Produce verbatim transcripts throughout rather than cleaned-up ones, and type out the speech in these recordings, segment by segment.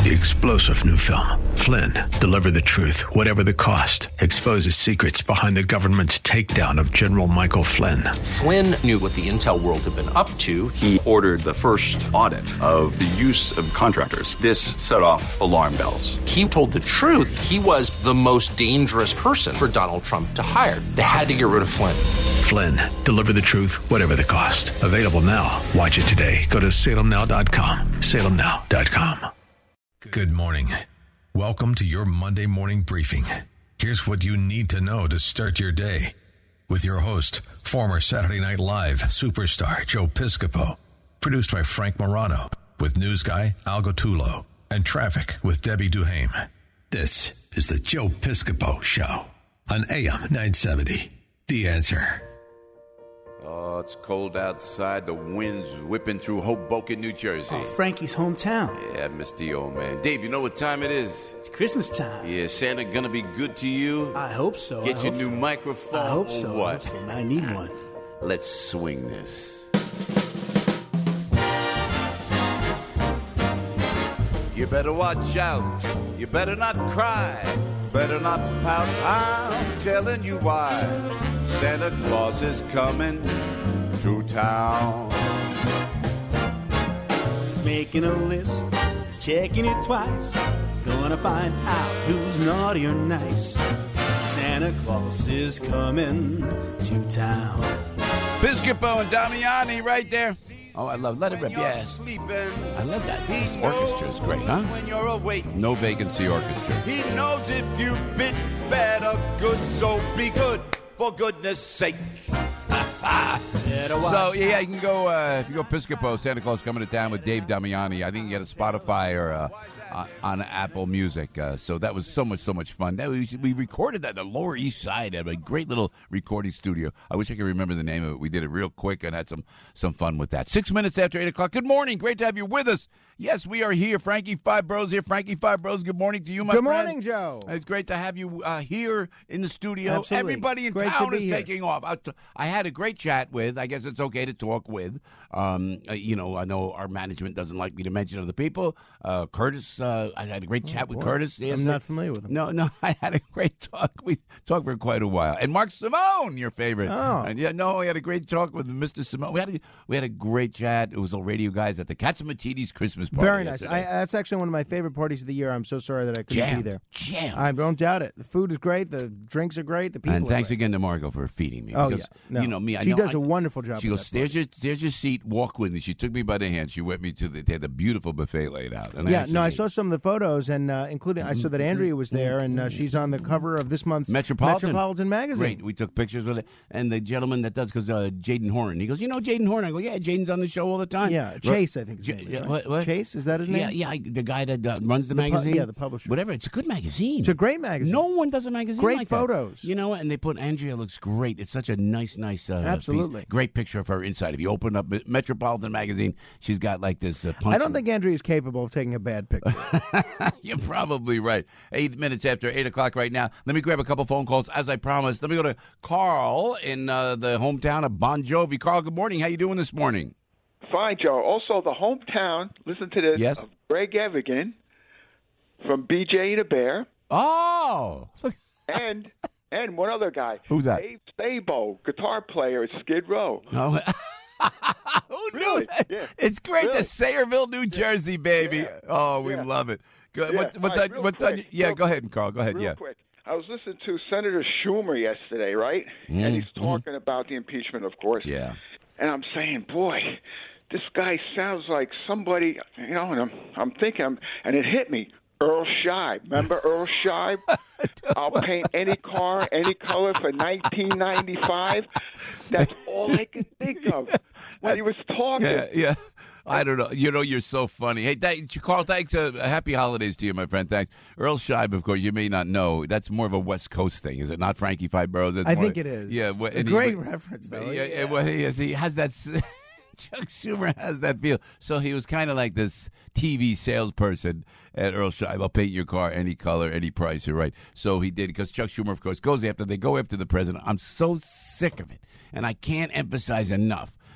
The explosive new film, Flynn, deliver the truth, whatever the cost, exposes secrets behind the government's takedown of General Michael Flynn. Flynn knew what the intel world had been up to. He ordered the first audit of the use of contractors. This set off alarm bells. He told the truth. He was the most dangerous person for Donald Trump to hire. They had to get rid of Flynn. Flynn, deliver the truth, whatever the cost. Available now. Watch it today. Go to salem now dot com. salem now dot com. Good morning. Welcome to your Monday morning briefing. Here's what you need to know to start your day. With your host, former Saturday Night Live superstar Joe Piscopo. Produced by Frank Morano. With news guy Al Gottulo. And traffic with Debbie Duhame. This is the Joe Piscopo Show on A M nine seventy. The Answer. Oh, it's cold outside. The wind's whipping through Hoboken, New Jersey. Oh, Frankie's hometown. Yeah, I miss the old man. Dave, you know what time it is? It's Christmas time. Yeah, Santa gonna be good to you? I hope so. Get I your hope new so. microphone I hope or so. what? I, hope so. I need one. Let's swing this. You better watch out. You better not cry. Better not pout. I'm telling you why. Santa Claus is coming through town. He's making a list. He's checking it twice. He's gonna find out who's naughty or nice. Santa Claus is coming to town. Piscopo and Damiani right there. Oh, I love Let It Rip, yeah. I love that. This orchestra is great, huh? When you're awake. No Vacancy Orchestra. He knows if you've been bad or good, so be good, for goodness sake. So, yeah, you can go, uh, if you go Piscopo, Santa Claus Coming to Town with Dave Damiani. I think you get a Spotify or uh, uh, on Apple Music. Uh, so that was so much, so much fun. That we, we recorded that at the Lower East Side at a great little recording studio. I wish I could remember the name of it. We did it real quick and had some, some fun with that. Six minutes after eight o'clock. Good morning. Great to have you with us. Yes, we are here. Frankie Five Bros here. Frankie Five Bros, good morning to you, my good friend. Good morning, Joe. It's great to have you uh, here in the studio. Absolutely. Everybody in great town is here. taking off. I, t- I had a great chat with, I guess it's okay to talk with, um, uh, you know, I know our management doesn't like me to mention other people. Uh, Curtis, uh, I had a great chat oh, with boy. Curtis. I'm yes, not familiar with him. No, no, I had a great talk. We talked for quite a while. And Mark Simone, your favorite. Oh. And yeah, no, we had a great talk with Mister Simone. We had a, we had a great chat. It was all radio guys at the Catsimatidis Christmas party. Very nice. Yesterday. I, that's actually one of my favorite parties of the year. I'm so sorry that I couldn't Jammed. be there. Jam. I don't doubt it. The food is great. The drinks are great. The people And are thanks great. again to Margot for feeding me. Oh, because, yeah. No. You know me. I she know, does I, a wonderful job. She with goes, that there's your, there's your seat. Walk with me. She took me by the hand. She went me to the, they had a beautiful buffet laid out. And yeah, actually, no, I saw some of the photos, and uh, including I saw that Andrea was there, and uh, she's on the cover of this month's Metropolitan. Metropolitan magazine. Great. We took pictures with it. And the gentleman that does, because uh, Jaden Horn, he goes, you know Jaden Horn? I go, yeah, Jaden's on the show all the time. Yeah, Chase, I think his J- name is, yeah, right? what, what? Chase, is that his name? Yeah, yeah, I, the guy that uh, runs the, The pu- magazine. yeah, the publisher. Whatever. It's a good magazine. It's a great magazine. No one does a magazine Great like photos. that. You know, and they put Andrea looks great. It's such a nice, nice uh, Absolutely. piece. Great picture of her inside. If you open up Metropolitan magazine, she's got like this uh, punch. I don't think Andrea is capable of taking a bad picture. You're probably right. Eight minutes after eight o'clock right now. Let me grab a couple phone calls as I promised. Let me go to Carl in uh, the hometown of Bon Jovi. Carl, good morning. How you doing this morning? Fine, Joe. Also, the hometown, listen to this, yes. of Greg Evigan from B J the Bear. Oh! and and one other guy. Who's that? Dave Sabo, guitar player at Skid Row. No. Who knew Really? that? Yeah. It's great Really? to Sayreville, New Jersey, baby. Yeah. Oh, we Yeah. love it. Go, Yeah. what, what's All right, on? real What's on? quick, Yeah, real go ahead, Carl. Go ahead. Real yeah. quick. I was listening to Senator Schumer yesterday, right? Mm, and he's mm. talking about the impeachment, of course. Yeah. And I'm saying, boy, this guy sounds like somebody, you know, and I'm, I'm thinking, I'm, and it hit me. Earl Scheib. Remember Earl Scheib? I'll paint any car, any color for nineteen ninety-five. That's all I could think of when he was talking. Yeah, yeah. I don't know. You know, you're so funny. Hey, thank, Carl, thanks. Uh, happy holidays to you, my friend. Thanks. Earl Scheib, of course, you may not know. That's more of a West Coast thing, is it not, Frankie Five Boroughs? I think it is. Yeah. Well, a and he- great reference, though. Yeah, Yeah. yeah. Well, he, is, he has that. s- Chuck Schumer has that feel. So he was kind of like this T V salesperson at Earl Scheib. I'll paint your car any color, any price. You're right. So he did, because Chuck Schumer, of course, goes after, they go after the president. I'm so sick of it. And I can't emphasize enough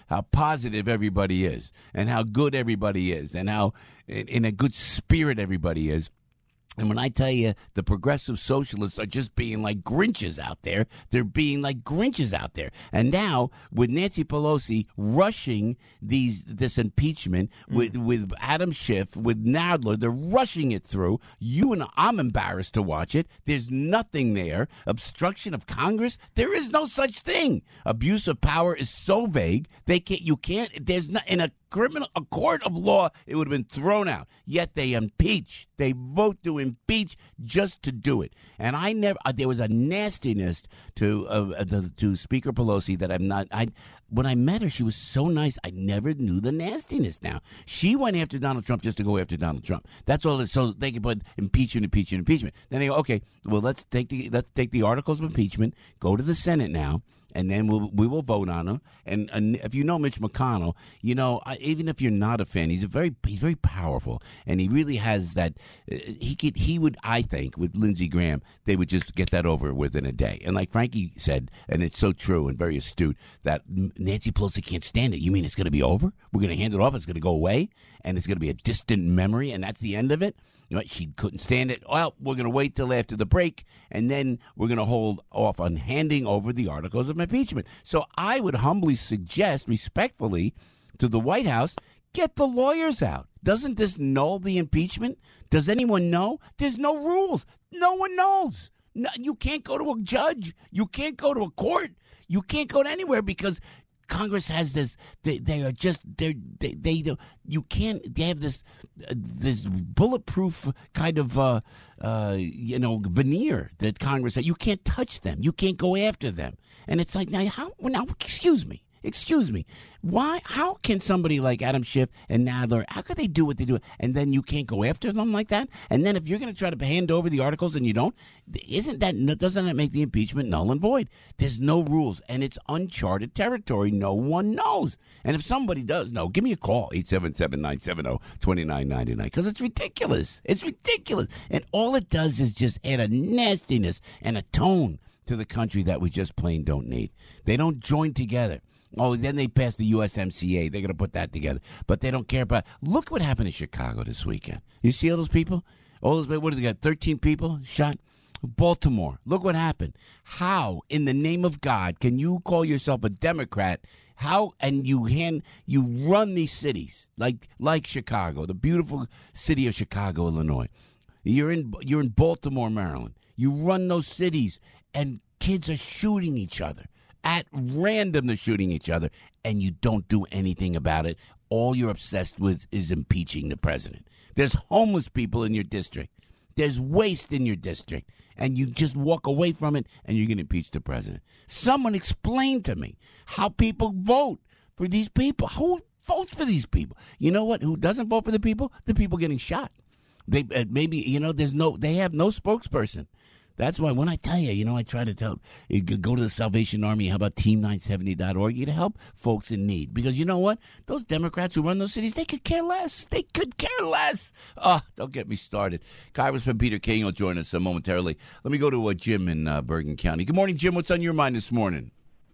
how positive everybody is and how good everybody is and how in, in a good spirit everybody is. And when I tell you the progressive socialists are just being like Grinches out there, they're being like Grinches out there. And now with Nancy Pelosi rushing these this impeachment, mm. with with Adam Schiff, with Nadler, they're rushing it through. You and I'm embarrassed to watch it. There's nothing there. Obstruction of Congress, there is no such thing. Abuse of power is so vague. They can't. You can't. There's not in a criminal, a court of law, it would have been thrown out. Yet they impeach. They vote to impeach just to do it. And I never, uh, there was a nastiness to uh, the, to Speaker Pelosi that I'm not, I, when I met her, she was so nice. I never knew the nastiness now. She went after Donald Trump just to go after Donald Trump. That's all. It, so they can put impeachment, impeachment, impeachment. Then they go, okay, well, let's take the, let's take the articles of impeachment, go to the Senate now, and then we'll, we will vote on them. And, and if you know Mitch McConnell, you know, I, even if you're not a fan, he's a very he's very powerful, and he really has that. Uh, he could he would I think with Lindsey Graham, they would just get that over within a day. And like Frankie said, and it's so true and very astute, that Nancy Pelosi can't stand it. You mean it's going to be over? We're going to hand it off. It's going to go away, and it's going to be a distant memory, and that's the end of it. You know, she couldn't stand it. Well, we're going to wait till after the break, and then we're going to hold off on handing over the articles of impeachment. So I would humbly suggest, respectfully, to the White House, get the lawyers out. Doesn't this null the impeachment? Does anyone know? There's no rules. No one knows. No, you can't go to a judge. You can't go to a court. You can't go to anywhere because Congress has this. They, they are just. They they they don't. You can't. They have this uh, this bulletproof kind of uh, uh, you know veneer that Congress. You can't touch them. You can't go after them. And it's like now. How now? Excuse me. Excuse me. Why? How can somebody like Adam Schiff and Nadler, how could they do what they do, and then you can't go after them like that? And then if you're going to try to hand over the articles and you don't, isn't that doesn't that make the impeachment null and void? There's no rules, and it's uncharted territory. No one knows. And if somebody does know, give me a call, eight seven seven, nine seven zero, two nine nine nine, because it's ridiculous. It's ridiculous. And all it does is just add a nastiness and a tone to the country that we just plain don't need. They don't join together. Oh, then they passed the U S M C A. They're going to put that together. But they don't care about – look what happened in Chicago this weekend. You see all those people? All those – what did they got, thirteen people shot? Baltimore. Look what happened. How, in the name of God, can you call yourself a Democrat? How – and you hand – you run these cities like like Chicago, the beautiful city of Chicago, Illinois. You're in You're in Baltimore, Maryland. You run those cities, and kids are shooting each other. At random, they're shooting each other, and you don't do anything about it. All you're obsessed with is impeaching the president. There's homeless people in your district. There's waste in your district, and you just walk away from it, and you're going to impeach the president. Someone explain to me how people vote for these people. Who votes for these people? You know what? Who doesn't vote for the people? The people getting shot. They uh, maybe, you know, there's no. They have no spokesperson. That's why when I tell you, you know, I try to tell you, go to the Salvation Army. How about team nine seventy dot org? You to help folks in need. Because you know what? Those Democrats who run those cities, they could care less. They could care less. Oh, don't get me started. Congressman Peter King will join us uh, momentarily. Let me go to uh, Jim in uh, Bergen County. Good morning, Jim. What's on your mind this morning?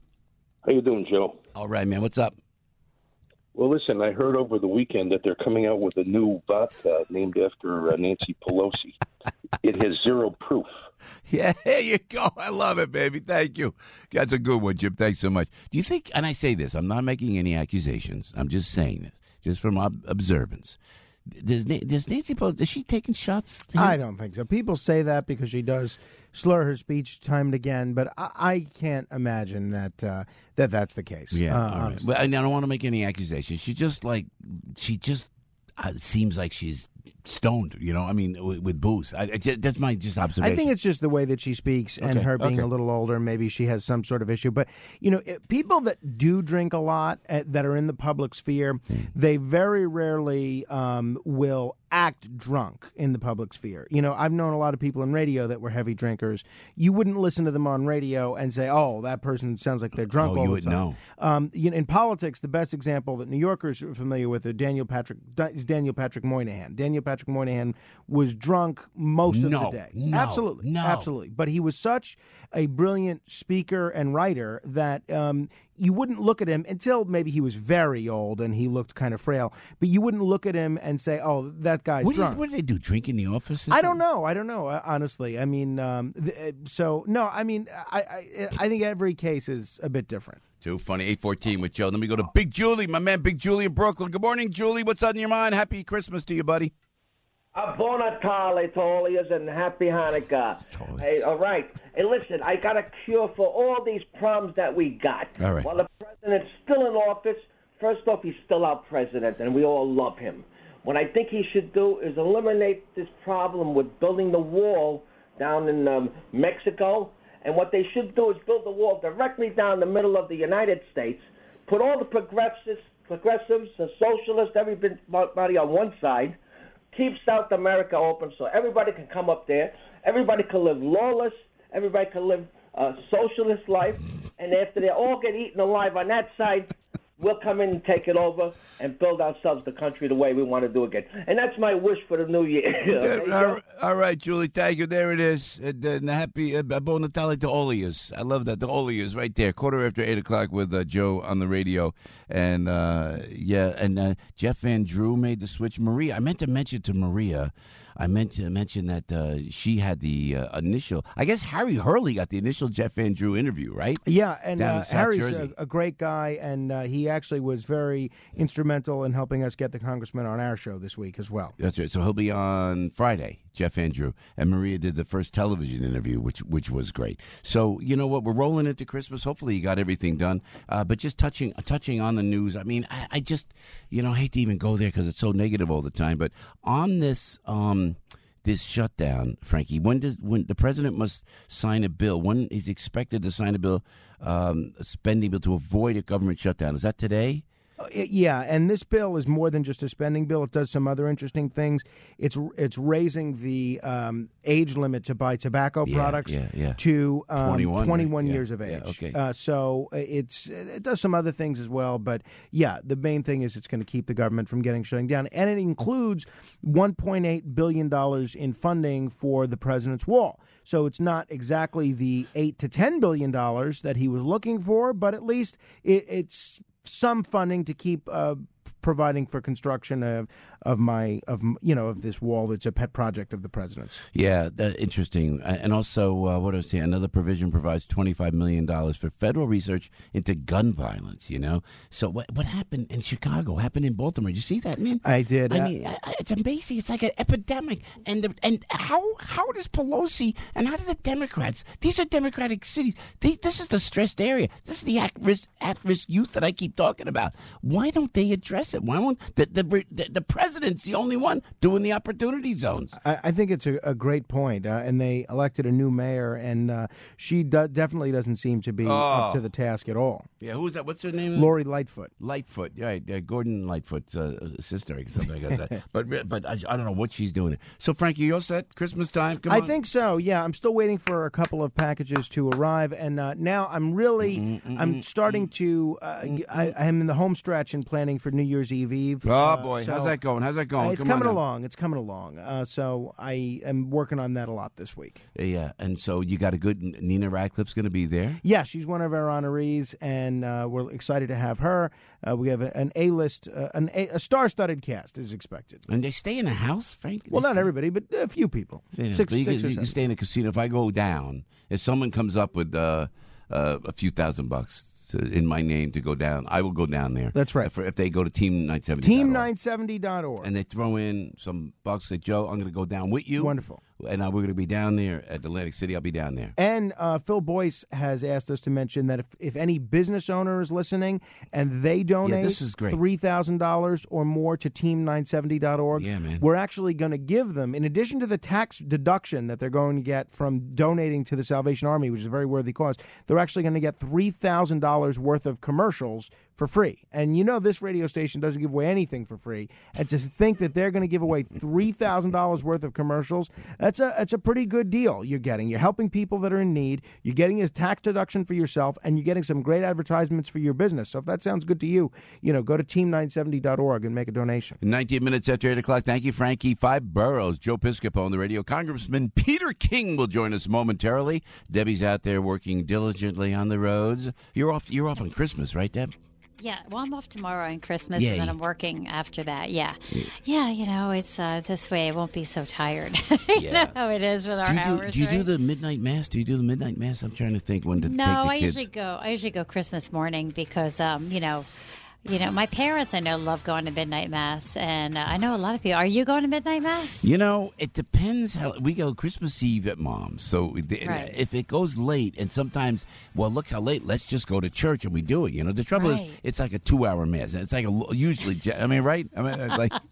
How you doing, Joe? All right, man. What's up? Well, listen, I heard over the weekend that they're coming out with a new vodka named after uh, Nancy Pelosi. It has zero proof. Yeah, there you go. I love it, baby. Thank you. That's a good one, Jim. Thanks so much. Do you think, and I say this, I'm not making any accusations. I'm just saying this, just from ob- observance. Does, does Nancy Pelosi, is she taking shots? I don't think so. People say that because she does slur her speech time and again, but I, I can't imagine that uh, that that's the case. Yeah, uh, all right. But I don't want to make any accusations. She just like, she just uh, seems like she's stoned, you know, I mean, with, with booze. I, I just, that's my just observation. I think it's just the way that she speaks and okay, her being okay. a little older. Maybe she has some sort of issue. But, you know, it, people that do drink a lot, uh, that are in the public sphere, mm. they very rarely um, will act drunk in the public sphere. You know, I've known a lot of people in radio that were heavy drinkers. You wouldn't listen to them on radio and say, oh, that person sounds like they're drunk oh, all you the would time. know. Um, you know, in politics, the best example that New Yorkers are familiar with is Daniel Patrick, is Daniel Patrick Moynihan. Daniel Neil Patrick Moynihan was drunk most of No, the day. no, absolutely, no. absolutely. But he was such a brilliant speaker and writer that um, you wouldn't look at him until maybe he was very old and he looked kind of frail. But you wouldn't look at him and say, "Oh, that guy's What, do you- drunk." what do they do? Drink in the office? or I don't something? know. I don't know. uh, Honestly, I mean, um, th- uh, so no. I mean, I, I I think every case is a bit different. Too funny. eight fourteen with Joe. Let me go to Big Julie, my man, Big Julie in Brooklyn. Good morning, Julie. What's on your mind? Happy Christmas to you, buddy. A Bon Natale to all of yous and Happy Hanukkah. Hey, all right. Hey, listen, I got a cure for all these problems that we got. All right. While the president's still in office, first off, he's still our president, and we all love him. What I think he should do is eliminate this problem with building the wall down in um, Mexico. And what they should do is build the wall directly down the middle of the United States, put all the progressives, progressives, the socialists, everybody on one side, keep South America open so everybody can come up there, everybody can live lawless, everybody can live a socialist life, and after they all get eaten alive on that side, we'll come in and take it over and build ourselves the country the way we want to do again. And that's my wish for the new year. Okay, Yeah, all, right, all right, Julie, thank you. There it is. And, uh, and happy uh, Bon Natale to all of yous. I love that. To all of yous right there. Quarter after eight o'clock with uh, Joe on the radio. And, uh, yeah, and uh, Jeff Van Drew made the switch. Maria, I meant to mention to Maria, I meant to mention that uh, she had the uh, initial, I guess Harry Hurley got the initial Jeff Van Drew interview, right? Yeah, and Down in uh, South Harry's a, Jersey. a great guy, and uh, he actually was very instrumental in helping us get the congressman on our show this week as well. That's right. So he'll be on Friday, Jeff Andrew. And Maria did the first television interview, which which was great. So, you know what? We're rolling into Christmas. Hopefully you got everything done. Uh, but just touching touching on the news, I mean, I, I just, you know, I hate to even go there because it's so negative all the time. But on this... Um, This shutdown, Frankie. When does when the president must sign a bill? When is expected to sign a bill, um, a spending bill to avoid a government shutdown? Is that today? Uh, Yeah, and this bill is more than just a spending bill. It does some other interesting things. It's it's raising the um, age limit to buy tobacco Yeah, products yeah, yeah. to um, twenty-one, twenty-one yeah, years of yeah, age. okay. Uh, so it's it does some other things as well. But yeah, the main thing is it's going to keep the government from getting shutting down, and it includes one point eight billion dollars in funding for the president's wall. So it's not exactly the eight to ten billion dollars that he was looking for, but at least it, it's some funding to keep uh, providing for construction of of my of you know of this wall that's a pet project of the president's. Yeah, that, interesting. Uh, And also, uh, what I was saying, another provision provides twenty-five million dollars for federal research into gun violence, you know? So what what happened in Chicago happened in Baltimore. Did you see that? I mean, I did. I Uh, mean, I, I- it's amazing. It's like an epidemic. And the, and how how does Pelosi and how do the Democrats, these are Democratic cities, they, this is the stressed area. This is the at-risk, at-risk youth that I keep talking about. Why don't they address it? Why won't the, the, the, the president's the only one doing the opportunity zones? I, I think it's a, a great point, uh, and they elected a new mayor, and uh, she do- definitely doesn't seem to be up Oh. to the task at all. Yeah, who is that? What's her name? Lori Lightfoot. Lightfoot, right? Uh, Gordon Lightfoot's uh, sister, or something like that. But but I, I don't know what she's doing. So, Frankie, you all set? Christmas time? Come I on. think so. Yeah, I'm still waiting for a couple of packages to arrive, and uh, now I'm really Mm-hmm, I'm starting to uh, I, I'm in the home stretch and planning for New Year's Eve Eve. Oh Uh, boy, so- how's that going? How's that going? Uh, it's Come on coming now. along. It's coming along. Uh, so I am working on that a lot this week. Yeah, and so you got a good Nina Radcliffe's going to be there. Yeah, she's one of our honorees, and uh, we're excited to have her. Uh, we have a, an A-list, uh, an a, a star-studded cast is expected. And they stay in a house, Frank? Well, They not stay- everybody, but a few people. Yeah, Six, but you, six can, or you can seven. stay in a casino. If I go down, if someone comes up with uh, uh, a few thousand bucks to, in my name to go down, I will go down there. That's right. If, if they go to team nine seventy. team nine seventy dot org. And they throw in some bucks. Say, Joe, I'm going to go down with you. Wonderful. And uh, we're going to be down there at Atlantic City. I'll be down there. And uh, Phil Boyce has asked us to mention that if, if any business owner is listening and they donate this is great. three thousand dollars or more to team nine seventy dot org, Yeah, man. we're actually going to give them, in addition to the tax deduction that they're going to get from donating to the Salvation Army, which is a very worthy cause, they're actually going to get three thousand dollars worth of commercials for for free. And you know this radio station doesn't give away anything for free. And to think that they're going to give away three thousand dollars worth of commercials, that's a that's a pretty good deal you're getting. You're helping people that are in need. You're getting a tax deduction for yourself, and you're getting some great advertisements for your business. So if that sounds good to you, you know, go to team nine seventy dot org and make a donation. nineteen minutes after eight o'clock. Thank you, Frankie. Five boroughs. Joe Piscopo on the radio. Congressman Peter King will join us momentarily. Debbie's out there working diligently on the roads. You're off. You're off on Christmas, right, Deb? Yeah, well, I'm off tomorrow on Christmas, Yay. and then I'm working after that. Yeah, yeah, you know, it's uh, this way I won't be so tired. you Yeah. know how it is with our do you do, hours, do you right? do the midnight mass? Do you do the midnight mass? I'm trying to think when to no, take the I kids. usually go. I usually go Christmas morning because, um, you know, you know, my parents I know love going to midnight mass, and uh, I know a lot of people. Are you going to midnight mass? You know, it depends how we go Christmas Eve at Mom's. So the, Right. if it goes late, and sometimes, well, look how late. Let's just go to church and we do it. You know, the trouble Right. is, it's like a two-hour mass. It's like a usually. I mean, right? I mean, it's like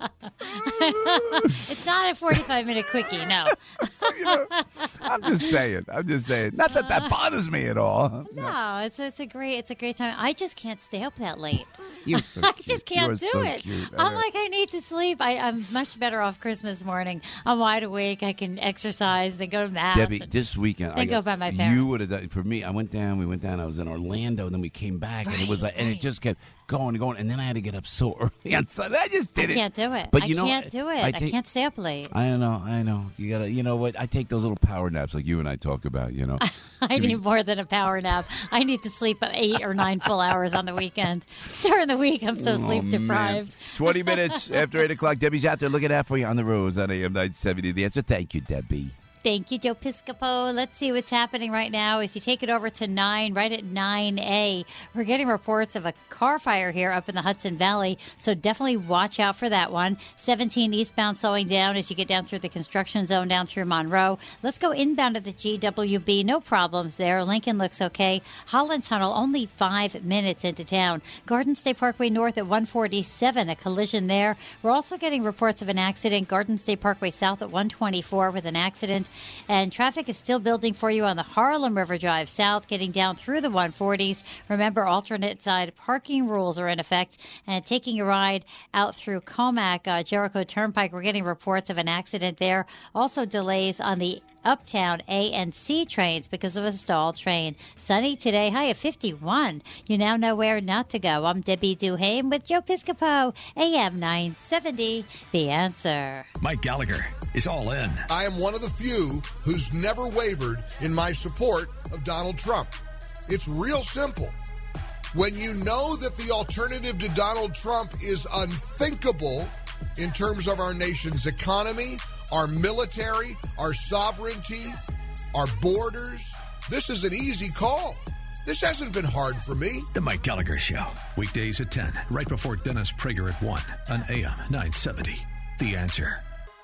It's not a forty-five minute quickie. No. you know, I'm just saying. I'm just saying. Not that that bothers me at all. No, it's it's a great it's a great time. I just can't stay up that late. You're so I cute. just You can't are do so it. cute. I'm like, I need to sleep. I, I'm much better off Christmas morning. I'm wide awake. I can exercise. Then go to mass. Debbie, and this weekend, then I go got- by my parents. You would have done for me. I went down. We went down. I was in Orlando, and then we came back, and it was like, and it just kept going and going. And then I had to get up so early on Sunday. I just I did it. can't do it. But I you know, can't do it. I I, think- can't stay up late. I know. I know. You gotta. You know what? I take those little power naps like you and I talk about. You know. I need more than a power nap. I need to sleep eight or nine full hours on the weekend. During the week, I'm so Oh, sleep man. deprived. Twenty minutes after eight o'clock. Debbie's out there looking out for you on the roads on A M nine seventy. The answer. Thank you, Debbie. Thank you, Joe Piscopo. Let's see what's happening right now as you take it over to nine, right at nine A. We're getting reports of a car fire here up in the Hudson Valley, so definitely watch out for that one. seventeen eastbound slowing down as you get down through the construction zone down through Monroe. Let's go inbound to the G W B. No problems there. Lincoln looks okay. Holland Tunnel only five minutes into town. Garden State Parkway North at one forty-seven, a collision there. We're also getting reports of an accident. Garden State Parkway South at one twenty-four with an accident. And traffic is still building for you on the Harlem River Drive South, getting down through the one forties. Remember, alternate side parking rules are in effect. And taking a ride out through Comac, uh, Jericho Turnpike, we're getting reports of an accident there. Also delays on the Uptown A and C trains because of a stalled train. Sunny today, high of fifty-one. You now know where not to go. I'm Debbie Duhame with Joe Piscopo, A M nine seventy, The Answer. Mike Gallagher is all in. I am one of the few who's never wavered in my support of Donald Trump. It's real simple. When you know that the alternative to Donald Trump is unthinkable in terms of our nation's economy, our military, our sovereignty, our borders, this is an easy call. This hasn't been hard for me. The Mike Gallagher Show. Weekdays at ten, right before Dennis Prager at one on A M nine seventy. The Answer.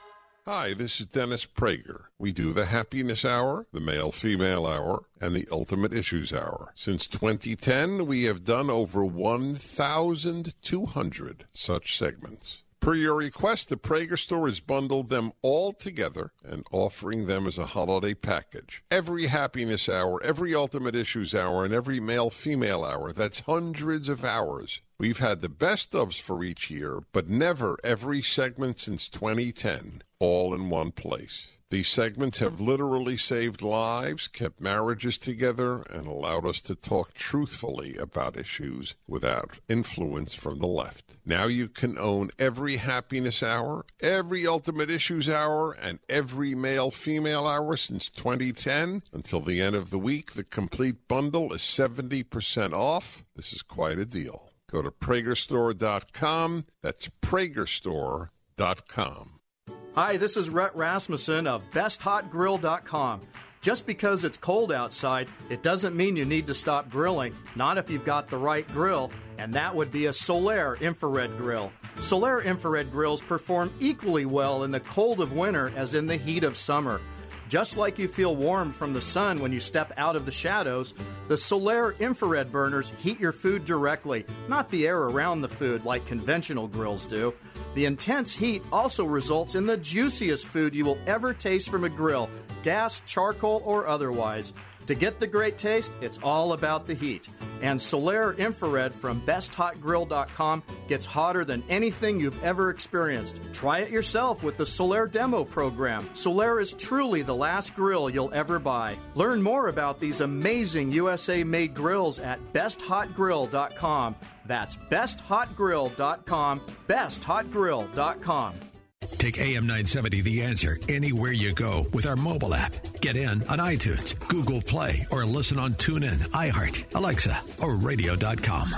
Hi, this is Dennis Prager. We do the Happiness Hour, the Male-Female Hour, and the Ultimate Issues Hour. Since twenty ten, we have done over one thousand two hundred such segments. Per your request, the Prager Store has bundled them all together and offering them as a holiday package. Every Happiness Hour, every Ultimate Issues Hour, and every Male-Female Hour, that's hundreds of hours. We've had the best ofs for each year, but never every segment since twenty ten, all in one place. These segments have literally saved lives, kept marriages together, and allowed us to talk truthfully about issues without influence from the left. Now you can own every Happiness Hour, every Ultimate Issues Hour, and every Male-Female Hour since twenty ten. Until the end of the week, the complete bundle is seventy percent off. This is quite a deal. Go to Prager Store dot com. That's Prager Store dot com. Hi, this is Rhett Rasmussen of Best Hot Grill dot com. Just because it's cold outside, it doesn't mean you need to stop grilling. Not if you've got the right grill, and that would be a Solaire infrared grill. Solaire infrared grills perform equally well in the cold of winter as in the heat of summer. Just like you feel warm from the sun when you step out of the shadows, the Solaire infrared burners heat your food directly, not the air around the food like conventional grills do. The intense heat also results in the juiciest food you will ever taste from a grill, gas, charcoal, or otherwise. To get the great taste, it's all about the heat. And Solaire Infrared from best hot grill dot com gets hotter than anything you've ever experienced. Try it yourself with the Solaire Demo Program. Solaire is truly the last grill you'll ever buy. Learn more about these amazing U S A-made grills at best hot grill dot com. That's best hot grill dot com, best hot grill dot com. Take A M nine seventy The Answer anywhere you go with our mobile app. Get in on iTunes, Google Play, or listen on TuneIn, iHeart, Alexa, or radio dot com.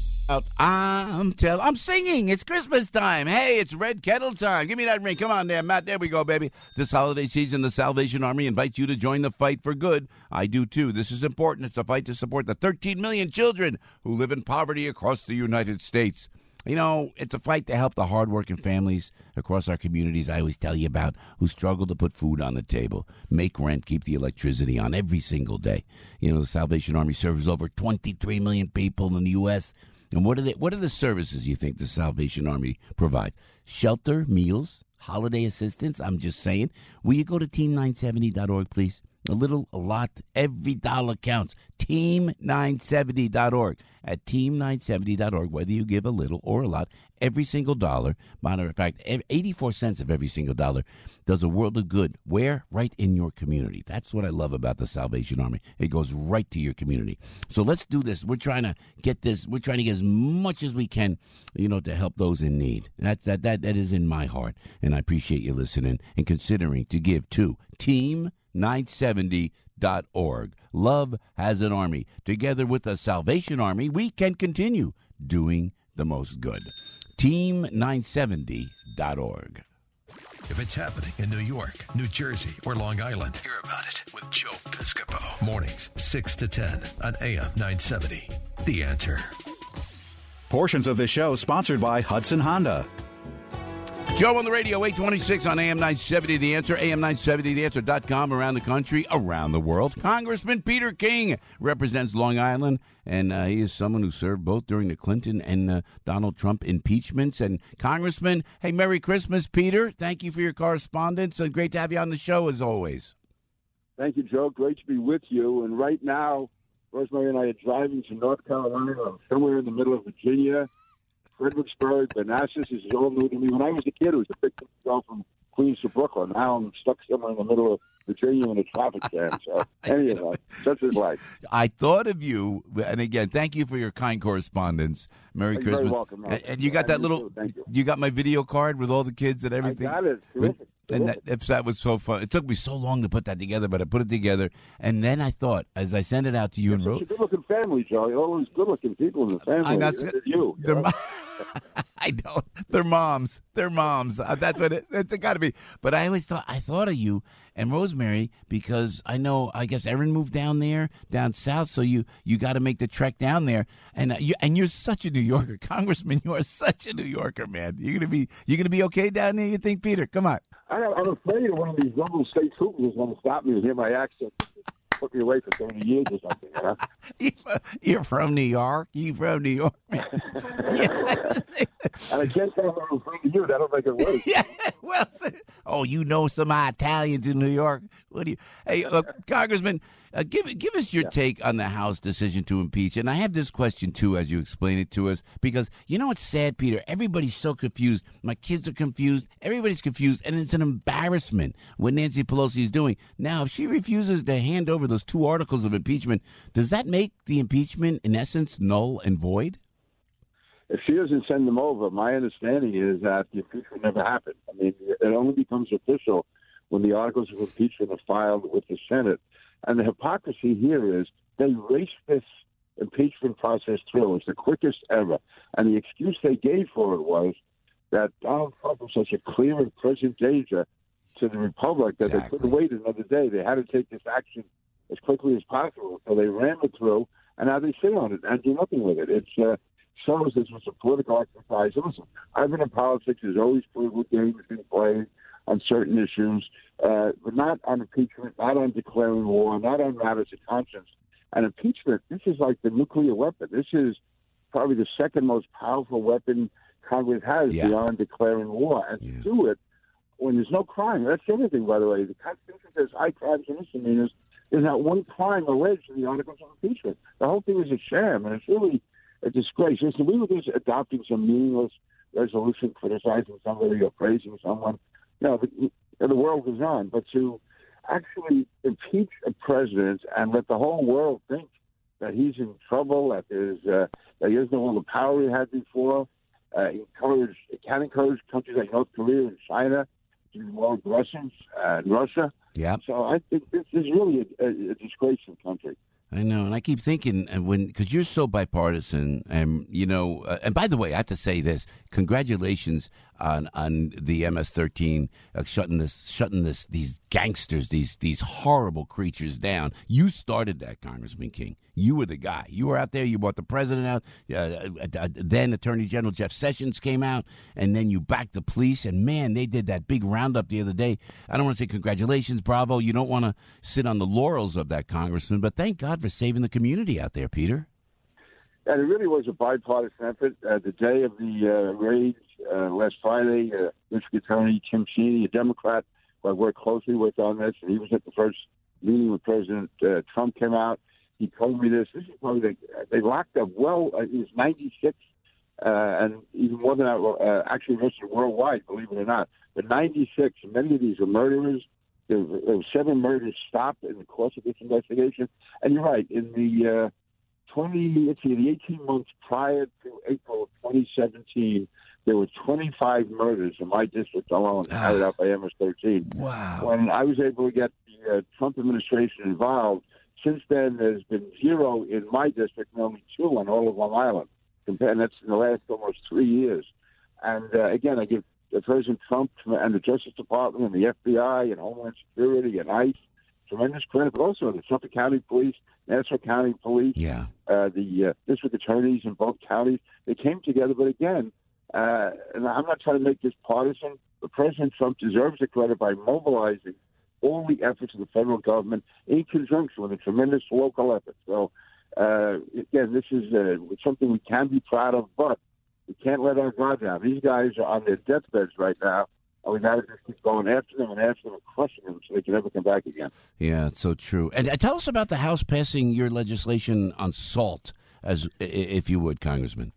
I'm tell I'm singing. It's Christmas time. Hey, it's Red Kettle time. Give me that ring. Come on there, Matt. There we go, baby. This holiday season, the Salvation Army invites you to join the fight for good. I do, too. This is important. It's a fight to support the thirteen million children who live in poverty across the United States. You know, it's a fight to help the hardworking families across our communities I always tell you about who struggle to put food on the table, make rent, keep the electricity on every single day. You know, the Salvation Army serves over twenty-three million people in the U S And what are they, what are the services you think the Salvation Army provides? Shelter, meals, holiday assistance? I'm just saying. Will you go to team nine seventy dot org, please? A little, a lot, every dollar counts. team nine seventy dot org. At team nine seventy dot org, whether you give a little or a lot, every single dollar, matter of fact, eighty-four cents of every single dollar does a world of good. Where? Right in your community. That's what I love about the Salvation Army. It goes right to your community. So let's do this. We're trying to get this. We're trying to get as much as we can, you know, to help those in need. That's, that, that, that is in my heart, and I appreciate you listening and considering to give to team nine seventy dot org. Love has an army. Together with the Salvation Army, we can continue doing the most good. team nine seventy dot org. If it's happening in New York, New Jersey, or Long Island, hear about it with Joe Piscopo. Mornings, six to ten on A M nine seventy. The Answer. Portions of this show sponsored by Hudson Honda. Joe on the radio, eight twenty-six on A M nine seventy, The Answer, A M nine seventy the answer dot com, around the country, around the world. Congressman Peter King represents Long Island, and uh, he is someone who served both during the Clinton and uh, Donald Trump impeachments. And Congressman, hey, Merry Christmas, Peter. Thank you for your correspondence, and great to have you on the show, as always. Thank you, Joe. Great to be with you. And right now, Rosemary and I are driving to North Carolina. I'm somewhere in the middle of Virginia. Fredericksburg, Manassas is all new to me. When I was a kid, it was a big thing to go from Queens to Brooklyn. Now I'm stuck somewhere in the middle of Virginia in a traffic jam. So, anyway, such is life. I thought of you, and again, thank you for your kind correspondence. Merry You're Christmas. very welcome, and, and you got that little, you. you got my video card with all the kids and everything? I got it. Terrific. And that, if that was so fun. It took me so long to put that together, but I put it together. And then I thought, as I sent it out to you You're and wrote, such a good-looking family, Joe. You're always good-looking people in the family. I know, It's you. they're you know? mo- I know. They're moms. They're moms. Uh, That's what it, it's got to be. But I always thought, I thought of you and Rosemary because I know, I guess Erin moved down there, down south, so you, you got to make the trek down there. And uh, you and you're such a New Yorker. Congressman, you are such a New Yorker, man. You're going to be you're gonna be okay down there, you think, Peter? Come on. I, I'm afraid of one of these little state troopers is going to stop me and hear my accent. Put me away for thirty years or something, you know? You're from New York. You from New York. And I can't say I'm afraid of you. That'll make it worse. Yeah, well, oh, you know some Italians in New York. What do you? Hey, uh, Congressman, uh, give give us your yeah. take on the House decision to impeach. And I have this question too, as you explain it to us, because you know it's sad, Peter. Everybody's so confused. My kids are confused. Everybody's confused, and it's an embarrassment what Nancy Pelosi is doing now. If she refuses to hand over those two articles of impeachment, does that make the impeachment in essence null and void? If she doesn't send them over, my understanding is that the impeachment never happened. I mean, it only becomes official when the articles of impeachment are filed with the Senate. And the hypocrisy here is they raced this impeachment process through. It's the quickest ever. And the excuse they gave for it was that Donald Trump was such a clear and present danger to the Republic that exactly. they couldn't wait another day. They had to take this action as quickly as possible. So they ran it through, and now they sit on it and do nothing with it. It's uh, shows this was a political exercise. Listen, I've been in politics. There's always political games been played on certain issues, uh, but not on impeachment, not on declaring war, not on matters of conscience. And impeachment, this is like the nuclear weapon. This is probably the second most powerful weapon Congress has yeah. beyond declaring war. And yeah. to do it when there's no crime. That's the other thing, by the way. The Constitution says high crimes and misdemeanors There's not one crime alleged in the articles of impeachment. The whole thing is a sham, and it's really a disgrace. Listen, we were just adopting some meaningless resolution criticizing somebody or praising someone. No, the, the world goes on. But to actually impeach a president and let the whole world think that he's in trouble, that there's uh, that he doesn't have all the power he had before, uh, encourage, it can encourage countries like North Korea and China to be more aggressive, uh, and Russia. Yeah. So I think this is really a, a, a disgrace in the country. I know, and I keep thinking, and when because you're so bipartisan, and you know, uh, and by the way, I have to say this: congratulations on on the M S thirteen uh, shutting this, shutting this, these gangsters, these these horrible creatures down. You started that, Congressman King. You were the guy. You were out there. You brought the president out. Uh, uh, then Attorney General Jeff Sessions came out, and then you backed the police. And man, they did that big roundup the other day. I don't want to say congratulations, bravo. You don't want to sit on the laurels of that, Congressman, but thank God for saving the community out there, Peter. And it really was a bipartisan effort. Uh, the day of the uh, raid uh, last Friday, uh, District Attorney Tim Cheney, a Democrat who I worked closely with on this, and he was at the first meeting with President uh, Trump, came out. He told me this. This is probably they, they locked up well. Uh, it was ninety-six, uh, and even more than that, uh, actually arrested worldwide, believe it or not. But ninety-six, many of these are murderers. There were, there were seven murders stopped in the course of this investigation. And you're right, in the uh, twenty, let's see, the eighteen months prior to April of twenty seventeen, there were twenty-five murders in my district alone carried out by M S thirteen. Wow. When I was able to get the uh, Trump administration involved, since then there's been zero in my district and only two on all of Long Island. And that's in the last almost three years. And uh, again, I give President Trump and the Justice Department and the F B I and Homeland Security and ICE tremendous credit, but also the Suffolk County Police, Nassau County Police, yeah. uh, the uh, district attorneys in both counties. They came together, but again, uh, and I'm not trying to make this partisan, but President Trump deserves the credit by mobilizing all the efforts of the federal government in conjunction with a tremendous local effort. So, uh, again, this is uh, something we can be proud of, but we can't let our guard down. These guys are on their deathbeds right now, and we got to just keep going after them and after them and crushing them so they can never come back again. Yeah, it's so true. And uh, tell us about the House passing your legislation on SALT, as if you would, Congressman.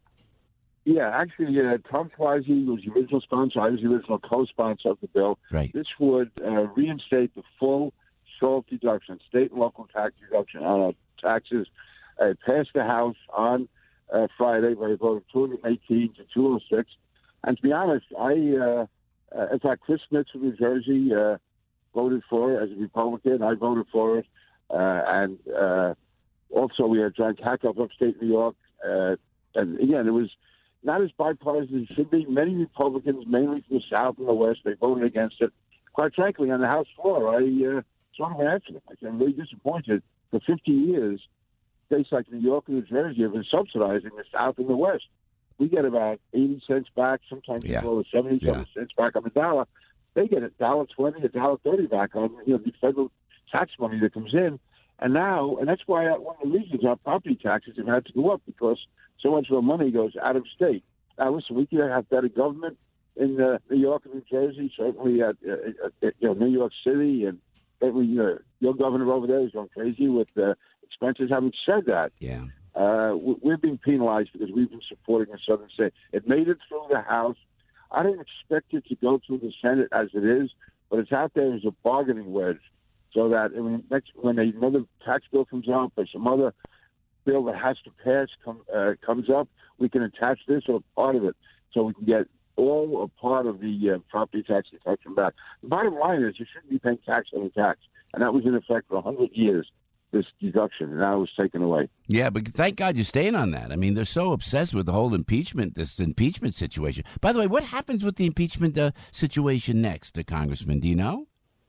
Yeah, actually, uh, Tom Twarzy was the original sponsor. I was the original co-sponsor of the bill. Right. This would uh, reinstate the full SALT deduction, state and local tax deduction on our taxes. Uh, it passed the House on uh, Friday, where it voted two hundred eighteen to two hundred six. And to be honest, I, uh, uh, in fact, Chris Smith from New Jersey uh, voted for it as a Republican. I voted for it. Uh, and uh, also we had John Kack of upstate New York. Uh, and again, it was not as bipartisan as it should be. Many Republicans, mainly from the South and the West, they voted against it. Quite frankly, on the House floor, I uh, sort of answered them. I said, I'm really disappointed. For fifty years, states like New York and New Jersey have been subsidizing the South and the West. We get about eighty cents back, sometimes yeah. below seventy-seven yeah. cents back on the dollar. They get a dollar twenty, a dollar thirty back on you know the federal tax money that comes in. And now, and that's why one of the reasons our property taxes have had to go up, because so much of our money goes out of state. Now, listen, we can have better government in uh, New York and New Jersey, certainly at, uh, at you know, New York City, and certainly uh, your governor over there is going crazy with uh, expenses. Having said that, yeah, uh, we're being penalized because we've been supporting the Southern state. It made it through the House. I didn't expect it to go through the Senate as it is, but it's out there as a bargaining wedge. So that when, next, when another tax bill comes up or some other bill that has to pass come, uh, comes up, we can attach this or part of it so we can get all or part of the uh, property tax deduction back. The bottom line is you shouldn't be paying tax on the tax, and that was in effect for one hundred years, this deduction, and now it was taken away. Yeah, but thank God you're staying on that. I mean, they're so obsessed with the whole impeachment, this impeachment situation. By the way, what happens with the impeachment uh, situation next, uh, Congressman? Do you know?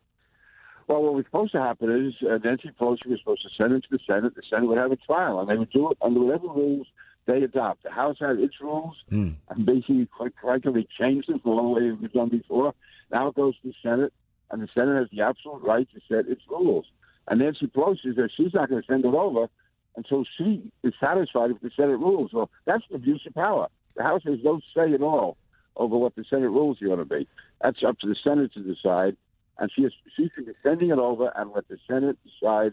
Well, what was supposed to happen is uh, Nancy Pelosi was supposed to send it to the Senate. The Senate would have a trial, and they would do it under whatever rules they adopt. The House had its rules, mm. and basically, quite frankly, they changed them from the way it was done before. Now it goes to the Senate, and the Senate has the absolute right to set its rules. And Nancy Pelosi says she's not going to send it over until she is satisfied with the Senate rules. Well, that's an abuse of power. The House has no say at all over what the Senate rules are going to be. That's up to the Senate to decide. And she, is, she should be sending it over and let the Senate decide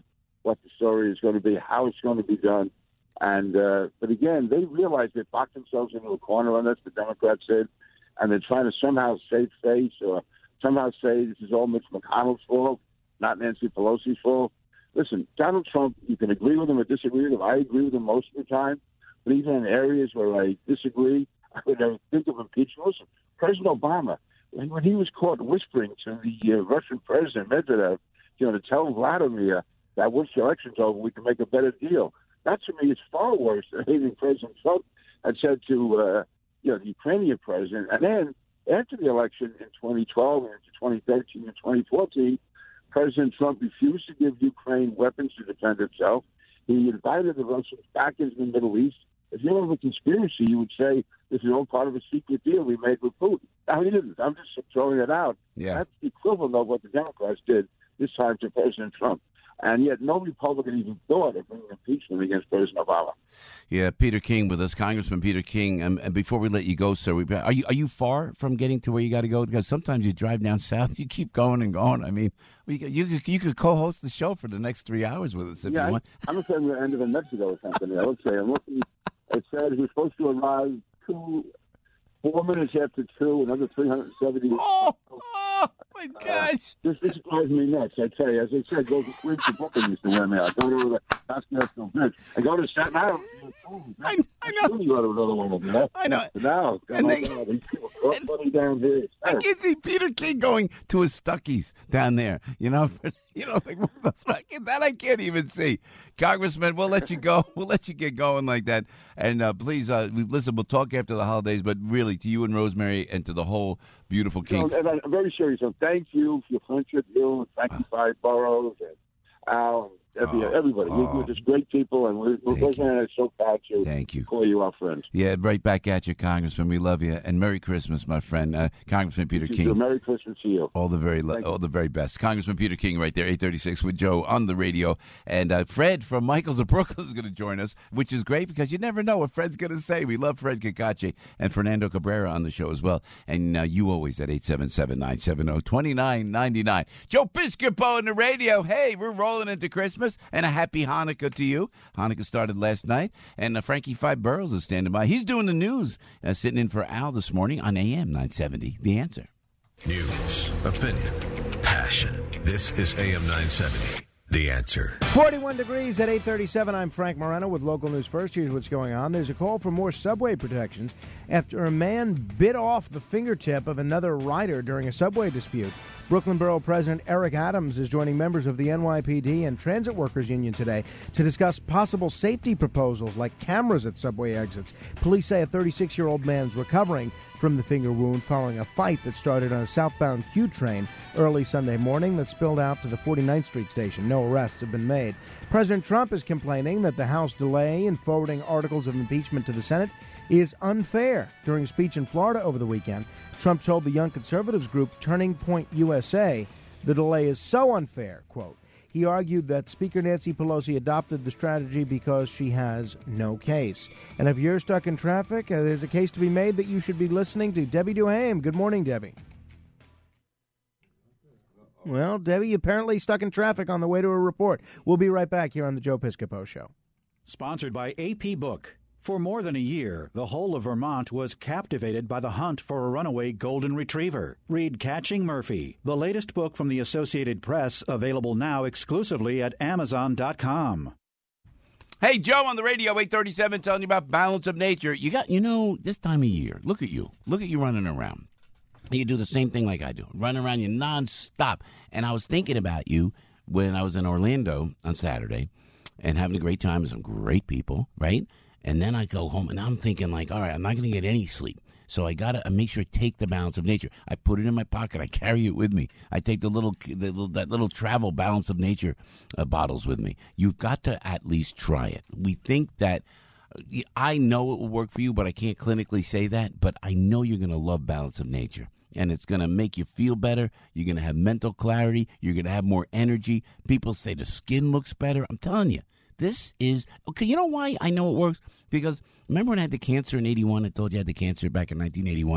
what the story is going to be, how it's going to be done. And uh, but again, they realize they boxed themselves into a corner on this, the Democrats did, and they're trying to somehow save face or somehow say this is all Mitch McConnell's fault, not Nancy Pelosi's fault. Listen, Donald Trump, you can agree with him or disagree with him. I agree with him most of the time, but even in areas where I disagree, I would never think of impeachment. Listen, President Obama, when he was caught whispering to the uh, Russian president Medvedev, you know, to tell Vladimir that once the election's over, we can make a better deal. That, to me, is far worse than hating President Trump had said to, uh, you know, the Ukrainian president. And then after the election in twenty twelve and into twenty thirteen and twenty fourteen, President Trump refused to give Ukraine weapons to defend itself. He invited the Russians back into the Middle East. If you have a conspiracy, you would say this is all part of a secret deal we made with Putin. Now, he didn't. I'm just throwing it out. Yeah. That's the equivalent of what the Democrats did this time to President Trump. And yet no Republican even thought of bringing impeachment against President Obama. Yeah, Peter King with us, Congressman Peter King. And, and before we let you go, sir, we, are you are you far from getting to where you got to go? Because sometimes you drive down south, you keep going and going. I mean, we, you could you could co-host the show for the next three hours with us if yeah, you want. I, I'm saying the end of Mexico or something. I would say I'm looking. It said he was supposed to arrive two, four minutes after two, another three hundred seventy. Oh, oh my gosh! Uh, this this drives me nuts. I tell you, as I said, go to Queens to Brooklyn used to wear me out. I go to the Pascal Bridge. I go to Staten Island. I, I know. You go to another one of them. I know. But now, and they, God, these people are funny down here. I can see Peter King going to his Stuckies down there. You know, you know, like that's what I can, that I can't even see. Congressman, we'll let you go. We'll let you get going like that. And uh, please, uh, listen. We'll talk after the holidays. But really, to you and Rosemary, and to the whole beautiful King. So, and I'm very serious. So thank you for your friendship, you and Frankie Five Boroughs and Al. Every, oh, everybody. Oh. You're just great people, and we're, we're so, so proud to Thank you. call you our friends. Yeah, right back at you, Congressman. We love you, and Merry Christmas, my friend, uh, Congressman Peter you King. Too. Merry Christmas to you. All the very, lo- all the very best, Congressman Peter King, right there, eight thirty-six with Joe on the radio, and uh, Fred from Michaels of Brooklyn is going to join us, which is great because you never know what Fred's going to say. We love Fred Cacace and Fernando Cabrera on the show as well, and uh, you always at eight seven seven, nine seven zero, two nine nine nine. Joe Piscopo on the radio. Hey, we're rolling into Christmas, and a happy Hanukkah to you. Hanukkah started last night, and uh, Frankie Five Boroughs is standing by. He's doing the news, uh, sitting in for Al this morning on A M nine seventy. The Answer. News, opinion, passion. This is A M nine seventy. The Answer. forty-one degrees at eight thirty-seven. I'm Frank Moreno with local news first. Here's what's going on. There's a call for more subway protections after a man bit off the fingertip of another rider during a subway dispute. Brooklyn Borough President Eric Adams is joining members of the N Y P D and Transit Workers Union today to discuss possible safety proposals like cameras at subway exits. Police say a thirty-six-year-old man's recovering from the finger wound following a fight that started on a southbound Q train early Sunday morning that spilled out to the forty-ninth Street station. No arrests have been made. President Trump is complaining that the House delay in forwarding articles of impeachment to the Senate is unfair. During a speech in Florida over the weekend, Trump told the Young Conservatives group Turning Point U S A the delay is so unfair, quote. He argued that Speaker Nancy Pelosi adopted the strategy because she has no case. And if you're stuck in traffic, uh, there's a case to be made that you should be listening to Debbie Duhame. Good morning, Debbie. Well, Debbie, apparently stuck in traffic on the way to a report. We'll be right back here on the Joe Piscopo Show. Sponsored by A P Book. For more than a year, the whole of Vermont was captivated by the hunt for a runaway golden retriever. Read Catching Murphy, the latest book from the Associated Press, available now exclusively at amazon dot com. Hey, Joe on the radio, eight thirty-seven, telling you about Balance of Nature. You got, you know, this time of year, look at you. Look at you running around. You do the same thing like I do. Run around you nonstop. And I was thinking about you when I was in Orlando on Saturday and having a great time with some great people, right? And then I go home, and I'm thinking, like, all right, I'm not going to get any sleep. So I got to make sure I take the Balance of Nature. I put it in my pocket. I carry it with me. I take the little, the little that little travel Balance of Nature uh, bottles with me. You've got to at least try it. We think that, uh, I know it will work for you, but I can't clinically say that. But I know you're going to love Balance of Nature. And it's going to make you feel better. You're going to have mental clarity. You're going to have more energy. People say the skin looks better. I'm telling you. This is, okay, you know why I know it works? Because remember when I had the cancer in eighty-one? I told you I had the cancer back in nineteen eighty-one.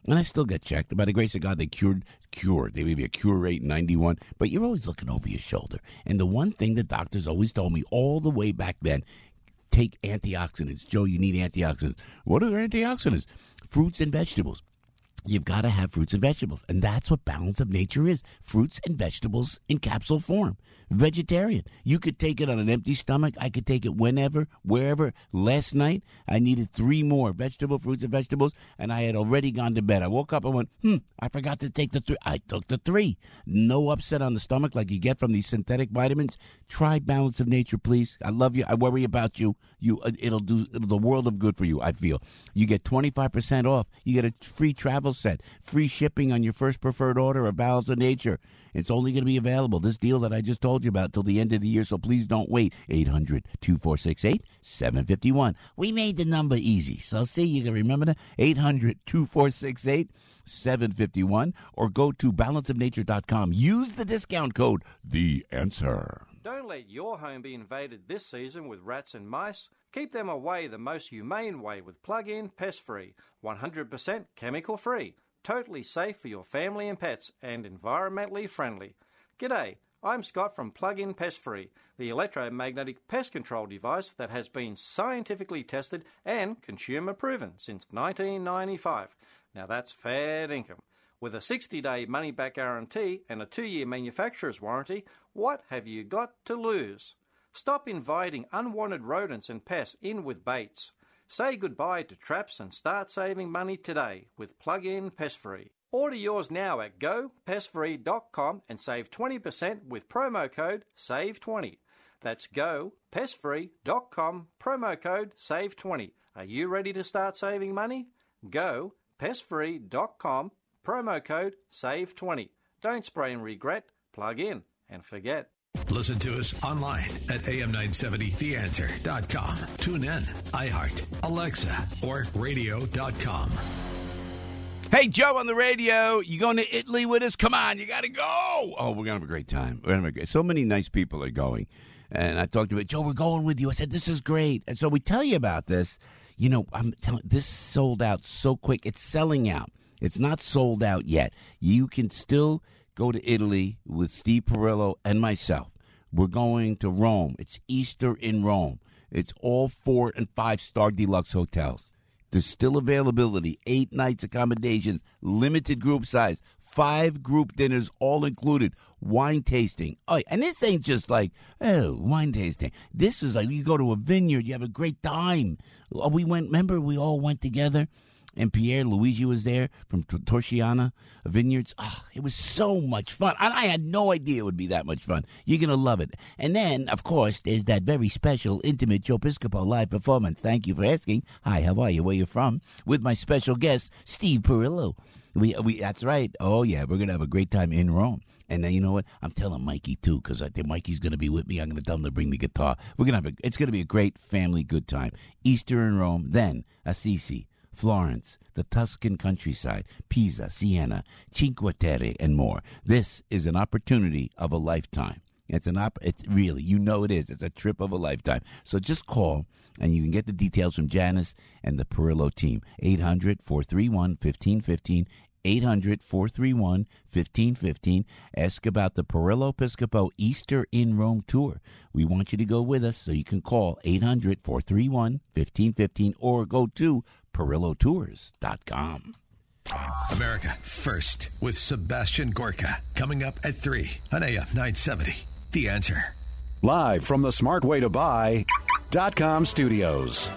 And I still get checked. By the grace of God, they cured, cured. They gave me a cure rate ninety-one. But you're always looking over your shoulder. And the one thing the doctors always told me all the way back then, take antioxidants. Joe, you need antioxidants. What are antioxidants? Fruits and vegetables. You've got to have fruits and vegetables. And that's what Balance of Nature is. Fruits and vegetables in capsule form. Vegetarian. You could take it on an empty stomach. I could take it whenever, wherever. Last night, I needed three more vegetable, fruits and vegetables, and I had already gone to bed. I woke up and went, hmm, I forgot to take the three. I took the three. No upset on the stomach like you get from these synthetic vitamins. Try Balance of Nature, please. I love you. I worry about you. You, It'll do the world of good for you, I feel. You get twenty-five percent off. You get a free travel set, free shipping on your first preferred order of Balance of Nature. It's only going to be available, this deal that I just told you about, till the end of the year, so please don't wait. eight hundred, two four six eight, seven five one. We made the number easy, so see, you can remember that. eight hundred, two four six eight, seven five one, or go to balance of nature dot com. Use the discount code, The Answer. Don't let your home be invaded this season with rats and mice. Keep them away the most humane way with Plug-In Pest Free, one hundred percent chemical free, totally safe for your family and pets, and environmentally friendly. G'day, I'm Scott from Plug-In Pest Free, the electromagnetic pest control device that has been scientifically tested and consumer proven since nineteen ninety-five. Now that's fair income. With a sixty-day money-back guarantee and a two-year manufacturer's warranty, what have you got to lose? Stop inviting unwanted rodents and pests in with baits. Say goodbye to traps and start saving money today with Plug-In Pest Free. Order yours now at go pest free dot com and save twenty percent with promo code save twenty. That's go pest free dot com, promo code save twenty. Are you ready to start saving money? go pest free dot com, promo code save twenty. Don't spray and regret. Plug in and forget. Listen to us online at A M nine seventy the answer dot com. Tune in, iHeart, Alexa, or radio dot com. Hey, Joe on the radio. You going to Italy with us? Come on, you got to go. Oh, we're going to have a great time. We're going to have a great. So many nice people are going. And I talked about, Joe, we're going with you. I said, this is great. And so we tell you about this. You know, I'm telling this sold out so quick. It's selling out. It's not sold out yet. You can still go to Italy with Steve Perillo and myself. We're going to Rome. It's Easter in Rome. It's all four and five star deluxe hotels. There's still availability, eight nights accommodations, limited group size, five group dinners, all included, wine tasting. Oh, and this ain't just like, oh, wine tasting. This is like you go to a vineyard, you have a great time. We went, remember, we all went together, and Pierre Luigi was there from Torchiana Vineyards. Oh, it was so much fun. And I had no idea it would be that much fun. You're going to love it. And then, of course, there's that very special, intimate Joe Piscopo live performance. Thank you for asking. Hi, how are you? Where you from? With my special guest, Steve Perillo. We, we, that's right. Oh, yeah, we're going to have a great time in Rome. And then, you know what? I'm telling Mikey, too, because I think Mikey's going to be with me. I'm going to tell him to bring the guitar. We're going to have a, it's going to be a great family good time. Easter in Rome, then Assisi, Florence, the Tuscan countryside, Pisa, Siena, Cinque Terre, and more. This is an opportunity of a lifetime. It's an op- It's really, you know it is. It's a trip of a lifetime. So just call, and you can get the details from Janice and the Perillo team. eight hundred, four three one, one five one five. eight hundred, four three one, one five one five. Ask about the Perillo Piscopo Easter in Rome tour. We want you to go with us, so you can call eight hundred, four three one, one five one five or go to perillo tours dot com. America First with Sebastian Gorka. Coming up at three on A M nine seventy. The Answer. Live from the smart way to buy dot com studios.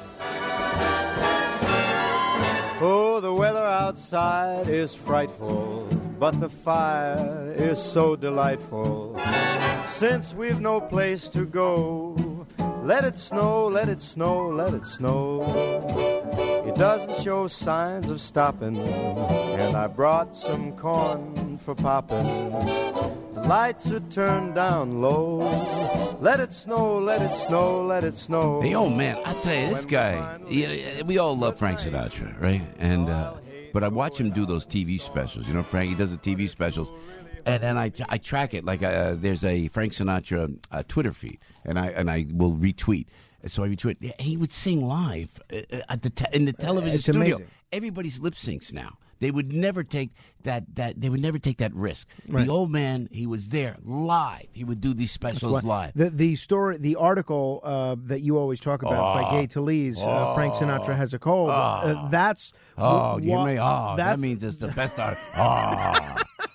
Oh, the weather outside is frightful, but the fire is so delightful. Since we've no place to go, let it snow, let it snow, let it snow. It doesn't show signs of stopping, and I brought some corn for popping. The lights are turned down low. Let it snow, let it snow, let it snow. Hey, oh, man, I tell you, this guy, he, we all love Frank Sinatra, right? And uh, but I watch him do those T V specials. You know, Frank, he does the T V specials. And then I, I track it. Like uh, there's a Frank Sinatra uh, Twitter feed, and I and I will retweet. So I retweet. He would sing live at the te- in the television it's studio. Amazing. Everybody's lip syncs now. They would never take that that they would never take that risk. Right. The old man, he was there live. He would do these specials That's why- live. The the story, the article uh, that you always talk about Oh. by Gay Talese, uh, Frank Sinatra has a cold. Oh. Uh, that's Oh, wh- you wha- may. Oh, that that's- means it's the best article. Oh,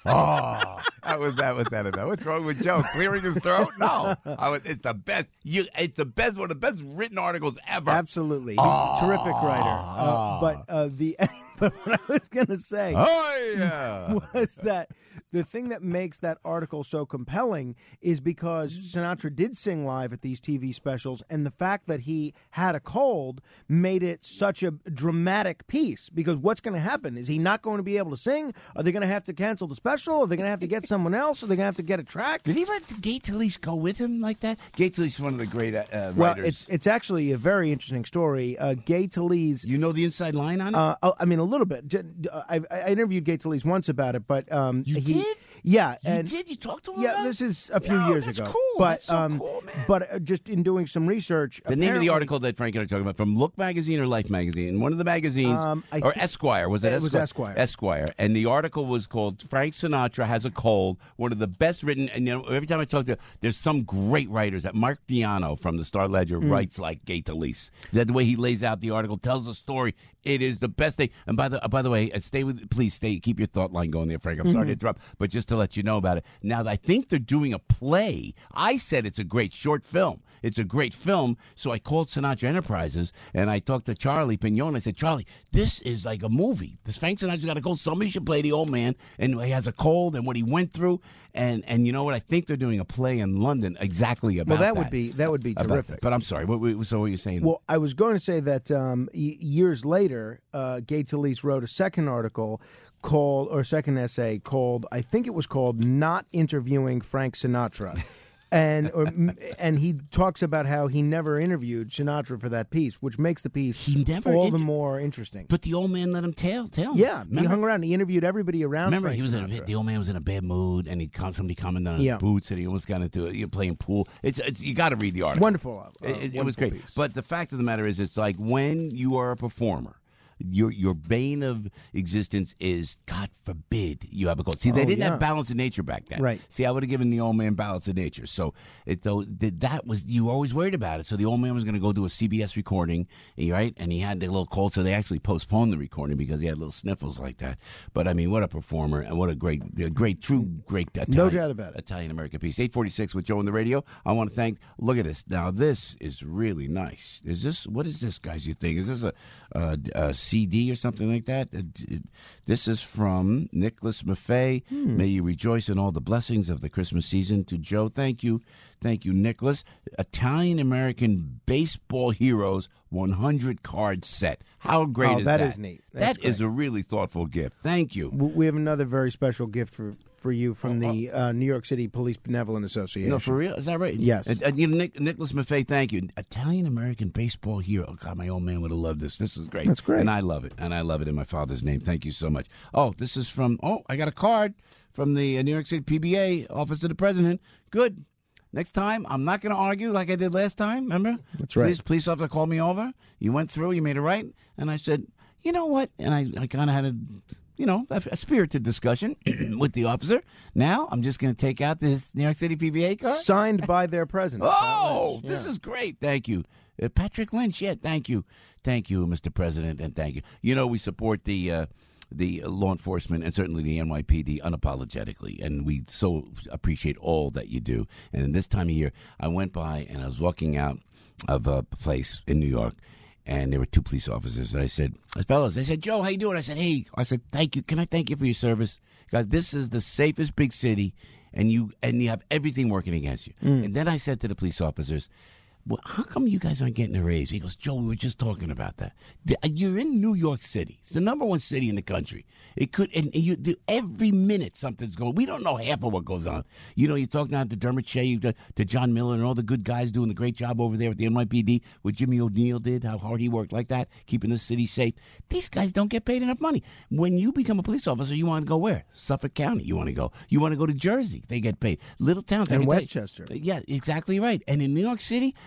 oh, that was that was that about. What's wrong with Joe? Clearing his throat? No, I was, it's the best. You, it's the best. One of the best written articles ever. Absolutely, he's Oh. a terrific writer. Uh, but uh, the but what I was going to say Oh, yeah. was that the thing that makes that article so compelling is because Sinatra did sing live at these T V specials, and the fact that he had a cold made it such a dramatic piece. Because what's going to happen? Is he not going to be able to sing? Are they going to have to cancel the special? Are they going to have to get someone else? Are they going to have to get a track? Did he let Gay Talese go with him like that? Gay Talese is one of the great uh, uh, Well, writers. it's it's actually a very interesting story. Uh, Gay Talese. You know the inside line on it? Uh, I mean, a little bit. J- I, I interviewed Gay Talese once about it, but um, You he, did? Yeah, You and did? You talked to him Yeah, about this it? is a few No, years that's ago. cool. But That's so um, cool, man. but uh, just in doing some research, The name of the apparently- article that Frank and I are talking about from Look Magazine or Life Magazine, one of the magazines, Um, I or thi- Esquire, was it? It Esquire? was Esquire. Esquire, and the article was called "Frank Sinatra Has a Cold." One of the best written, and you know, every time I talk to, there's some great writers. That Mark Diano from the Star Ledger Mm. writes like Gay Talese. That the way he lays out the article, tells the story. It is the best thing. And by the uh, by the way, uh, stay with, please stay, keep your thought line going there, Frank. I'm sorry Mhm. to interrupt, but just to let you know about it. Now, I think they're doing a play. I said it's a great short film. It's a great film. So I called Sinatra Enterprises and I talked to Charlie Pignon. I said, Charlie, this is like a movie. This Frank Sinatra's got a cold. Somebody should play the old man, and he has a cold and what he went through. And and you know what? I think they're doing a play in London exactly about Well, that that. would be that would be About terrific. that. But I'm sorry. What, what, so what are you saying? Well, I was going to say that um, y- years later, uh, Gay Talese wrote a second article called, or second essay called, I think it was called "Not Interviewing Frank Sinatra," and or, and he talks about how he never interviewed Sinatra for that piece, which makes the piece He never all inter- the more interesting. But the old man let him tell. Tell him. Yeah, he Remember? hung around. He interviewed everybody around. Remember, Frank he was in a, Sinatra. the old man was in a bad mood, and he come, somebody commented on his Yeah. boots, and he almost got into it. You're playing pool. It's, it's you got to read the article. Wonderful, uh, It, it- it was wonderful great. piece. But the fact of the matter is, it's like when you are a performer. Your your bane of existence is, God forbid, you have a cold. See, they Oh, didn't yeah. have balance of nature back then. Right. See, I would have given the old man balance of nature. So it though that that was you were always worried about it. So the old man was going to go do a C B S recording, right? And he had the little cold, so they actually postponed the recording because he had little sniffles like that. But I mean, what a performer and what a great, a great, true, great Italian, No doubt about it. Italian American piece. eight forty-six with Joe on the radio. I want to thank. Look at this. Now this is really nice. Is this what is this, guys? You think is this a, a, a C D or something like that? It- it- this is from Nicholas Maffei. Hmm. May you rejoice in all the blessings of the Christmas season. To Joe, thank you, thank you, Nicholas. Italian American Baseball Heroes one hundred card set. How great Oh, is that that? is neat. That's That is a really thoughtful gift. Thank you. W- We have another very special gift for, for you from the uh, New York City Police Benevolent Association. No, for real? Is that right? Yes. And, and, you know, Nick, Nicholas Maffei, thank you. Italian American baseball hero. Oh, God, my old man would have loved this. This is great. That's great. And I love it. And I love it in my father's name. Thank you so much. Oh, this is from, oh, I got a card from the uh, New York City P B A, Office of the President. Good. Next time, I'm not going to argue like I did last time. Remember? That's right. Police, police officer called me over. You went through, you made it right. And I said, you know what? And I, I kind of had a, you know, a, a spirited discussion with the officer. Now I'm just going to take out this New York City P B A card. Signed by their president. Oh, Pat this Lynch. is great. Thank you. Uh, Patrick Lynch, yeah, thank you. Thank you, Mister President, and thank you. You know, we support the uh, the law enforcement and certainly the N Y P D unapologetically, and we so appreciate all that you do. And in this time of year, I went by and I was walking out of a place in New York, and there were two police officers, and I said, fellas, they said, Joe, how you doing? I said, hey, I said, thank you. Can I thank you for your service? Guys, this is the safest big city, and you and you have everything working against you. And then I said to the police officers, well, how come you guys aren't getting a raise? He goes, Joe, we were just talking about that. The- You're in New York City. It's the number one city in the country. It could, and you, the, every minute something's going. We don't know half of what goes on. You know, you talk now to Dermot Shea, to, to John Miller, and all the good guys doing the great job over there at the N Y P D. What Jimmy O'Neill did, how hard he worked like that, keeping the city safe. These guys don't get paid enough money. When you become a police officer, you want to go where? Suffolk County. You want to go. You want to go to Jersey. They get paid. Little towns. I And can tell you- Westchester. yeah, exactly right. And in New York City,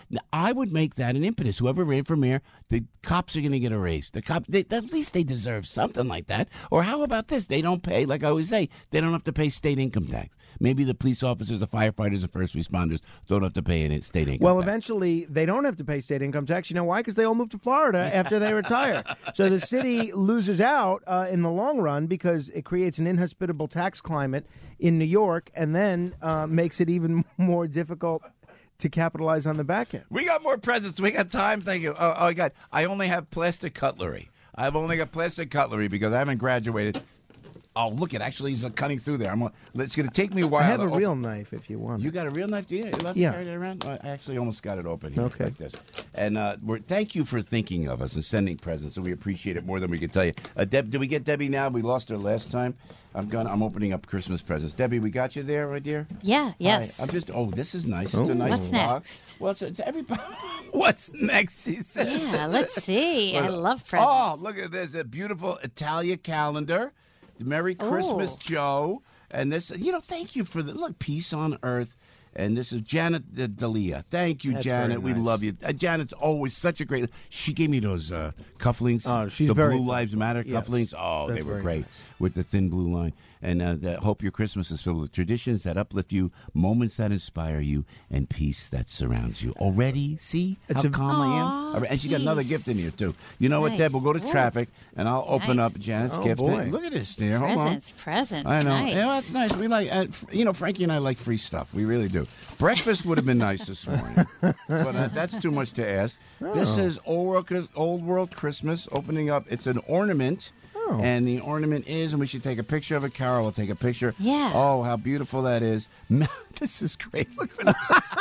Now, I would make that an impetus. Whoever ran for mayor, the cops are going to get a raise. The cops, they, at least they deserve something like that. Or how about this? They don't pay, like I always say, they don't have to pay state income tax. Maybe the police officers, the firefighters, the first responders don't have to pay any state income Well, tax. eventually, they don't have to pay state income tax. You know why? Because they all move to Florida after they retire. So the city loses out uh, in the long run because it creates an inhospitable tax climate in New York and then uh, makes it even more difficult to capitalize on the back end. We got more presents. We got time. Thank you. Oh, oh, God. I only have plastic cutlery. I've only got plastic cutlery because I haven't graduated. Oh, look at actually he's cutting through there. I'm. Gonna, it's going to take me a while. I have to a open. real knife if you want. You got a real knife? Do you? You love Yeah. to carry that around? I actually almost got it open here Okay. like this. And uh, we're, thank you for thinking of us and sending presents. So we appreciate it more than we can tell you. Uh, Deb, did we get Debbie now? We lost her last time. I'm gonna. I'm opening up Christmas presents. Debbie, we got you there, right, dear? Yeah. Yes. Hi. I'm just. Oh, this is nice. It's Oh. a nice What's box. next? Well, it's, it's everybody. What's next? She said. Yeah. Let's see. I Well, love presents. Oh, look at this. A beautiful Italia calendar. Merry Christmas, Ooh. Joe. And this, you know, thank you for the look, peace on earth. And this is Janet uh, Dalia. Thank you, That's Janet. very We nice. love you. Uh, Janet's always such a great. She gave me those uh, cufflinks. Oh, she's the very Blue good. Lives Matter Yes. cufflinks. Oh, That's they were very great nice. with the thin blue line. And uh, that, hope your Christmas is filled with traditions that uplift you, moments that inspire you, and peace that surrounds you. Already, see It's how a- calm I am. Aw, All right, and she got another peace. gift in here too. You know what, Nice. Deb? We'll go to Ooh. traffic, and I'll open Nice. up Janet's Oh, gift. boy. Look at this there. Hold on. Presents. Presents. I know. Nice. Yeah, that's nice. We like, uh, f- you know, Frankie and I like free stuff. We really do. Breakfast would have been nice this morning, but uh, that's too much to ask. This Oh. is Old World, Old World Christmas opening up. It's an ornament. Oh. And the ornament is, and we should take a picture of it. Carol will take a picture. Yeah. Oh, how beautiful that is. This is great. Look at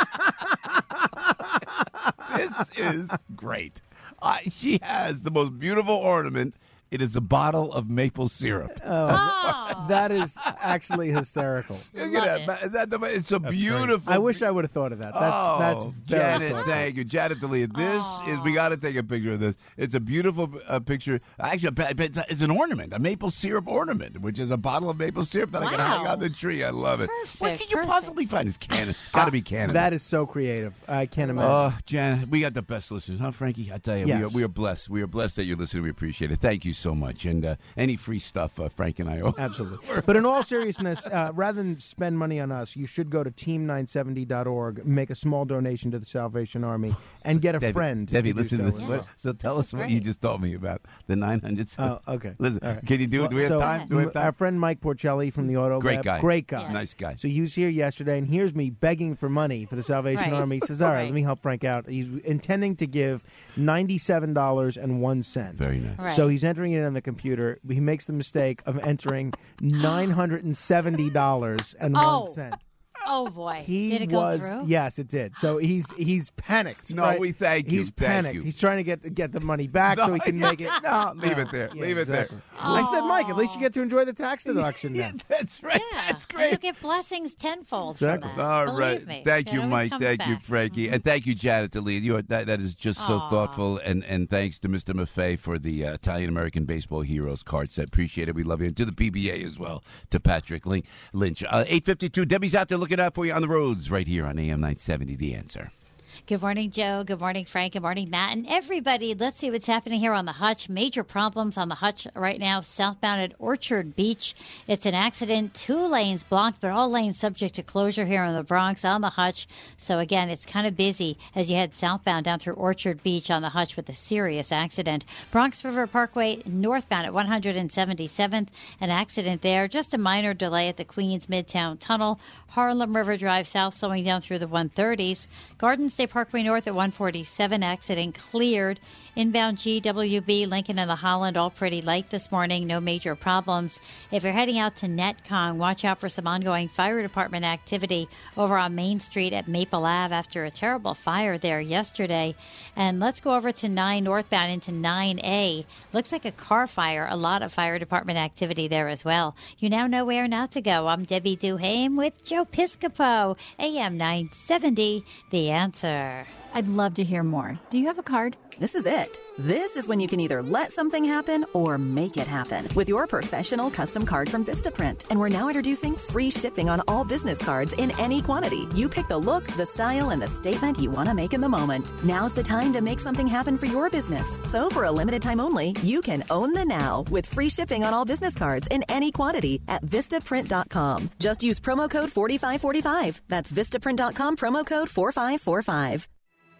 this. This is great. Uh, she has the most beautiful ornament. It is a bottle of maple syrup. Oh. That is actually hysterical. Look Love at it. that. Is that the, it's a That's beautiful. great. I wish I would have thought of that. That's oh, that's very Janet, thoughtful. thank you, Janet Dalia. This is we got to take a picture of this. It's a beautiful uh, picture. Actually, it's, a, it's an ornament, a maple syrup ornament, which is a bottle of maple syrup that I can hang Wow. on the tree. I love it. What Perfect, can you perfect. possibly find? It's Canada. Got to be Canada. That is so creative. I can't imagine. Oh, Janet, we got the best listeners, huh, Frankie? I tell you, we, Yes. are, we are blessed. We are blessed that you're listening. We appreciate it. Thank you so much. And uh, any free stuff, uh, Frank and I owe. Absolutely. But in all seriousness, uh, rather than spend money on us, you should go to team nine seventy dot org, make a small donation to the Salvation Army, and get a Debbie, friend. Debbie, do listen so to this. as What- well. So tell This us is what you great. just told me about the nine hundred. Oh, okay. Listen, All right. can you do it? Do we have So, time? Do we have Our time? friend Mike Porcelli from the Auto Great Lab, guy. great guy, Yeah. Nice guy. So he was here yesterday, and here's me begging for money for the Salvation Right. Army. He says, "All right, Right. let me help Frank out." He's intending to give ninety-seven dollars and one cent. Very nice. Right. So he's entering it on the computer. He makes the mistake of entering nine hundred and seventy dollars and Oh. one cent. Oh boy. He Did it go was through? yes, it did. So he's he's panicked. No, right? we thank you. He's Thank panicked. you. He's trying to get get the money back so he can make it. No, leave it there. Yeah, leave it exactly. there. I said, Mike, at least you get to enjoy the tax deduction Yeah, then. that's right. Yeah. That's And great. you'll get blessings tenfold Exactly. from that. All Believe right. me. Thank It you, always Mike. comes Thank you, back. Frankie. And thank you, Janet DeLeon. You are, that, that is just so Aw. thoughtful. And, and thanks to Mister Maffei for the uh, Italian American Baseball Heroes card set. Appreciate it. We love you. And to the P B A as well, to Patrick Link, Lynch. Uh, eight fifty-two. Debbie's out there looking out for you on the roads right here on A M nine seventy. The Answer. Good morning, Joe. Good morning, Frank. Good morning, Matt. And everybody, let's see what's happening here on the Hutch. Major problems on the Hutch right now, southbound at Orchard Beach. It's an accident. Two lanes blocked, but all lanes subject to closure here in the Bronx on the Hutch. So, again, it's kind of busy as you head southbound down through Orchard Beach on the Hutch with a serious accident. Bronx River Parkway northbound at one hundred seventy-seventh. An accident there. Just a minor delay at the Queens Midtown Tunnel. Harlem River Drive south slowing down through the one thirties. Garden State Parkway north at one forty-seven. Accident cleared. Inbound G W B, Lincoln and the Holland, all pretty light this morning. No major problems. If you're heading out to Netcong, watch out for some ongoing fire department activity over on Main Street at Maple Ave after a terrible fire there yesterday. And let's go over to nine northbound into nine A. Looks like a car fire. A lot of fire department activity there as well. You now know where not to go. I'm Debbie Duhame with Joe Piscopo, A M nine seventy, The Answer. I'd love to hear more. Do you have a card? This is it. This is when you can either let something happen or make it happen with your professional custom card from Vistaprint. And we're now introducing free shipping on all business cards in any quantity. You pick the look, the style, and the statement you want to make in the moment. Now's the time to make something happen for your business. So for a limited time only, you can own the now with free shipping on all business cards in any quantity at Vistaprint dot com. Just use promo code forty-five forty-five. That's Vistaprint dot com, promo code forty-five forty-five.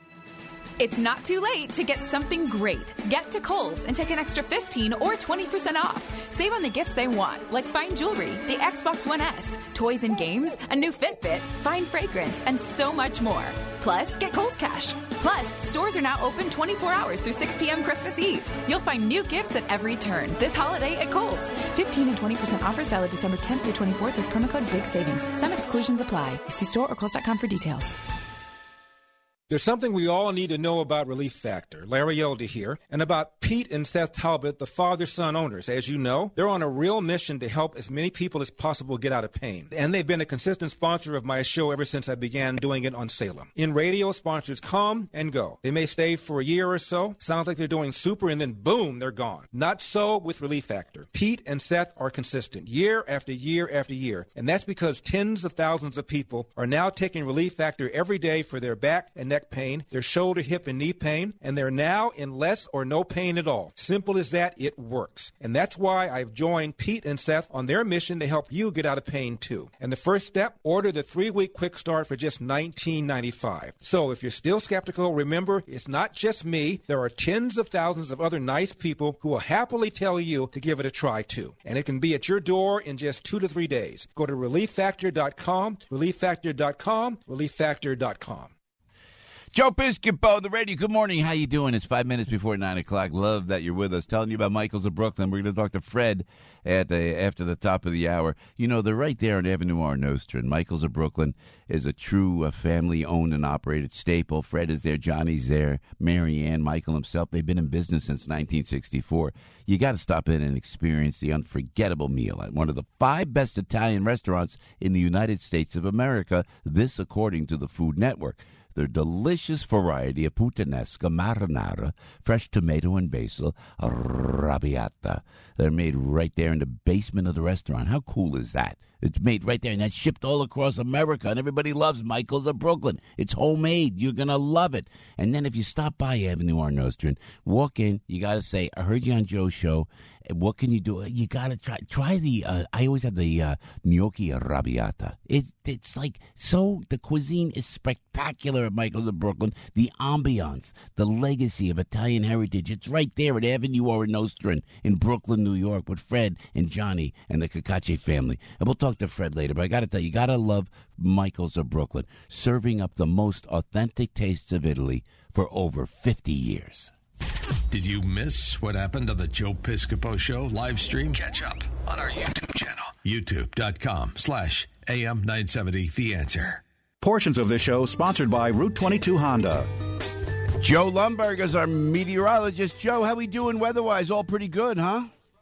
It's not too late to get something great. Get to Kohl's and take an extra fifteen or twenty percent off. Save on the gifts they want, like fine jewelry, the Xbox One S, toys and games, a new Fitbit, fine fragrance, and so much more. Plus, get Kohl's Cash. Plus, stores are now open twenty-four hours through six p.m. Christmas Eve. You'll find new gifts at every turn this holiday at Kohl's. fifteen and twenty percent offers valid December tenth through twenty-fourth with promo code Big Savings. Some exclusions apply. See store or Kohl's dot com for details. There's something we all need to know about Relief Factor. Larry Elder here, and about Pete and Seth Talbot, the father-son owners. As you know, they're on a real mission to help as many people as possible get out of pain. And they've been a consistent sponsor of my show ever since I began doing it on Salem. In radio, sponsors come and go. They may stay for a year or so. Sounds like they're doing super, and then boom, they're gone. Not so with Relief Factor. Pete and Seth are consistent, year after year after year. And that's because tens of thousands of people are now taking Relief Factor every day for their back and neck pain, their shoulder, hip, and knee pain, and they're now in less or no pain at all. Simple as that, it works. And that's why I've joined Pete and Seth on their mission to help you get out of pain too. And the first step, order the three-week quick start for just nineteen ninety-five. So if you're still skeptical, remember, it's not just me. There are tens of thousands of other nice people who will happily tell you to give it a try too. And it can be at your door in just two to three days. Go to relief factor dot com, relief factor dot com, relief factor dot com. Joe Piscopo, the radio. Good morning. How you doing? It's five minutes before nine o'clock. Love that you're with us. Telling you about Michaels of Brooklyn. We're going to talk to Fred at the after the top of the hour. You know, they're right there on Avenue R Nostrand. Michaels of Brooklyn is a true uh, family-owned and operated staple. Fred is there. Johnny's there. Mary Ann, Michael himself. They've been in business since nineteen sixty-four. You got to stop in and experience the unforgettable meal at one of the five best Italian restaurants in the United States of America. This, according to the Food Network. Their delicious variety of puttanesca, marinara, fresh tomato and basil, arrabbiata. They're made right there in the basement of the restaurant. How cool is that? It's made right there, and that's shipped all across America, and everybody loves Michaels of Brooklyn. It's homemade. You're going to love it. And then if you stop by Avenue R Nostrand, walk in, you got to say, I heard you on Joe's show. What can you do? You got to try try the, uh, I always have the uh, gnocchi arrabbiata. It's, it's like, so the cuisine is spectacular at Michael's of Brooklyn. The ambiance, the legacy of Italian heritage, it's right there at Avenue R Nostrand in Brooklyn, New York with Fred and Johnny and the Cacace family. And we'll talk to Fred later, but I got to tell you, you got to love Michael's of Brooklyn, serving up the most authentic tastes of Italy for over fifty years. Did you miss what happened on the Joe Piscopo Show live stream? Catch up on our YouTube channel, youtube.com slash AM nine seventy The Answer. Portions of this show sponsored by Route twenty-two Honda. Joe Lumberg is our meteorologist. Joe, how we doing weather-wise? All pretty good, huh?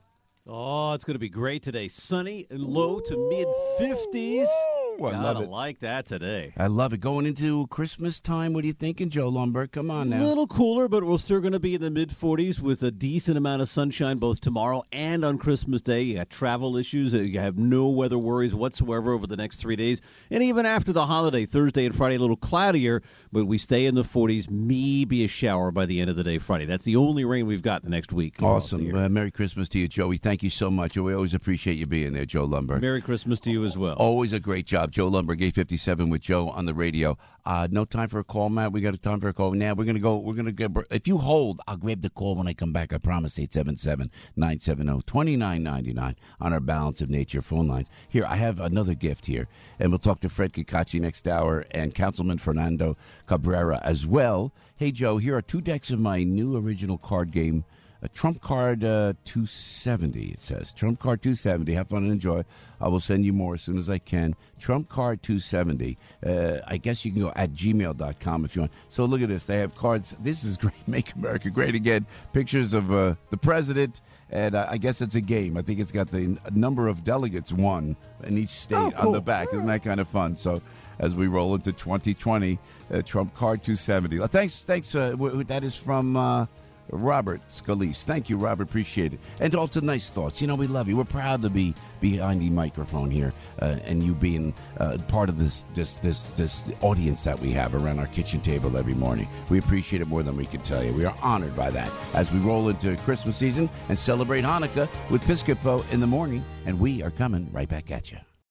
Oh, it's going to be great today. Sunny and low to mid-fifties. I Gotta love it. like that today. I love it. Going into Christmas time, what are you thinking, Joe Lumberg? Come on now. A little cooler, but we're still going to be in the mid-forties with a decent amount of sunshine both tomorrow and on Christmas Day. You got travel issues. You have no weather worries whatsoever over the next three days. And even after the holiday, Thursday and Friday, a little cloudier, but we stay in the forties. Maybe a shower by the end of the day Friday. That's the only rain we've got the next week. Awesome. Uh, Merry Christmas to you, Joey. Thank you so much. We always appreciate you being there, Joe Lumberg. Merry Christmas to you as well. Always a great job. Joe Lumberg, eight fifty-seven with Joe on the radio. Uh, no time for a call, Matt. We got a time for a call. Now we're gonna go. We're gonna get. If you hold, I'll grab the call when I come back. I promise. eight seven seven, nine seven zero, two nine nine nine on our Balance of Nature phone lines. Here, I have another gift here, and we'll talk to Fred Cacace next hour and Councilman Fernando Cabrera as well. Hey, Joe. Here are two decks of my new original card game a Trump Card uh, two seventy, it says. Trump Card two seventy. Have fun and enjoy. I will send you more as soon as I can. Trump Card two seventy. Uh, I guess you can go at gmail dot com if you want. So look at this. They have cards. This is great. Make America Great Again. Pictures of uh, the president. And uh, I guess it's a game. I think it's got the n- number of delegates won in each state Oh, cool. on the back. Isn't that kind of fun? So as we roll into twenty twenty, uh, Trump Card two seventy. Uh, thanks. Thanks. Uh, w- w- that is from uh, Robert Scalise. Thank you, Robert. Appreciate it. And also nice thoughts. You know, we love you. We're proud to be behind the microphone here uh, and you being uh, part of this, this this this audience that we have around our kitchen table every morning. We appreciate it more than we can tell you. We are honored by that as we roll into Christmas season and celebrate Hanukkah with Piscopo in the morning. And we are coming right back at you.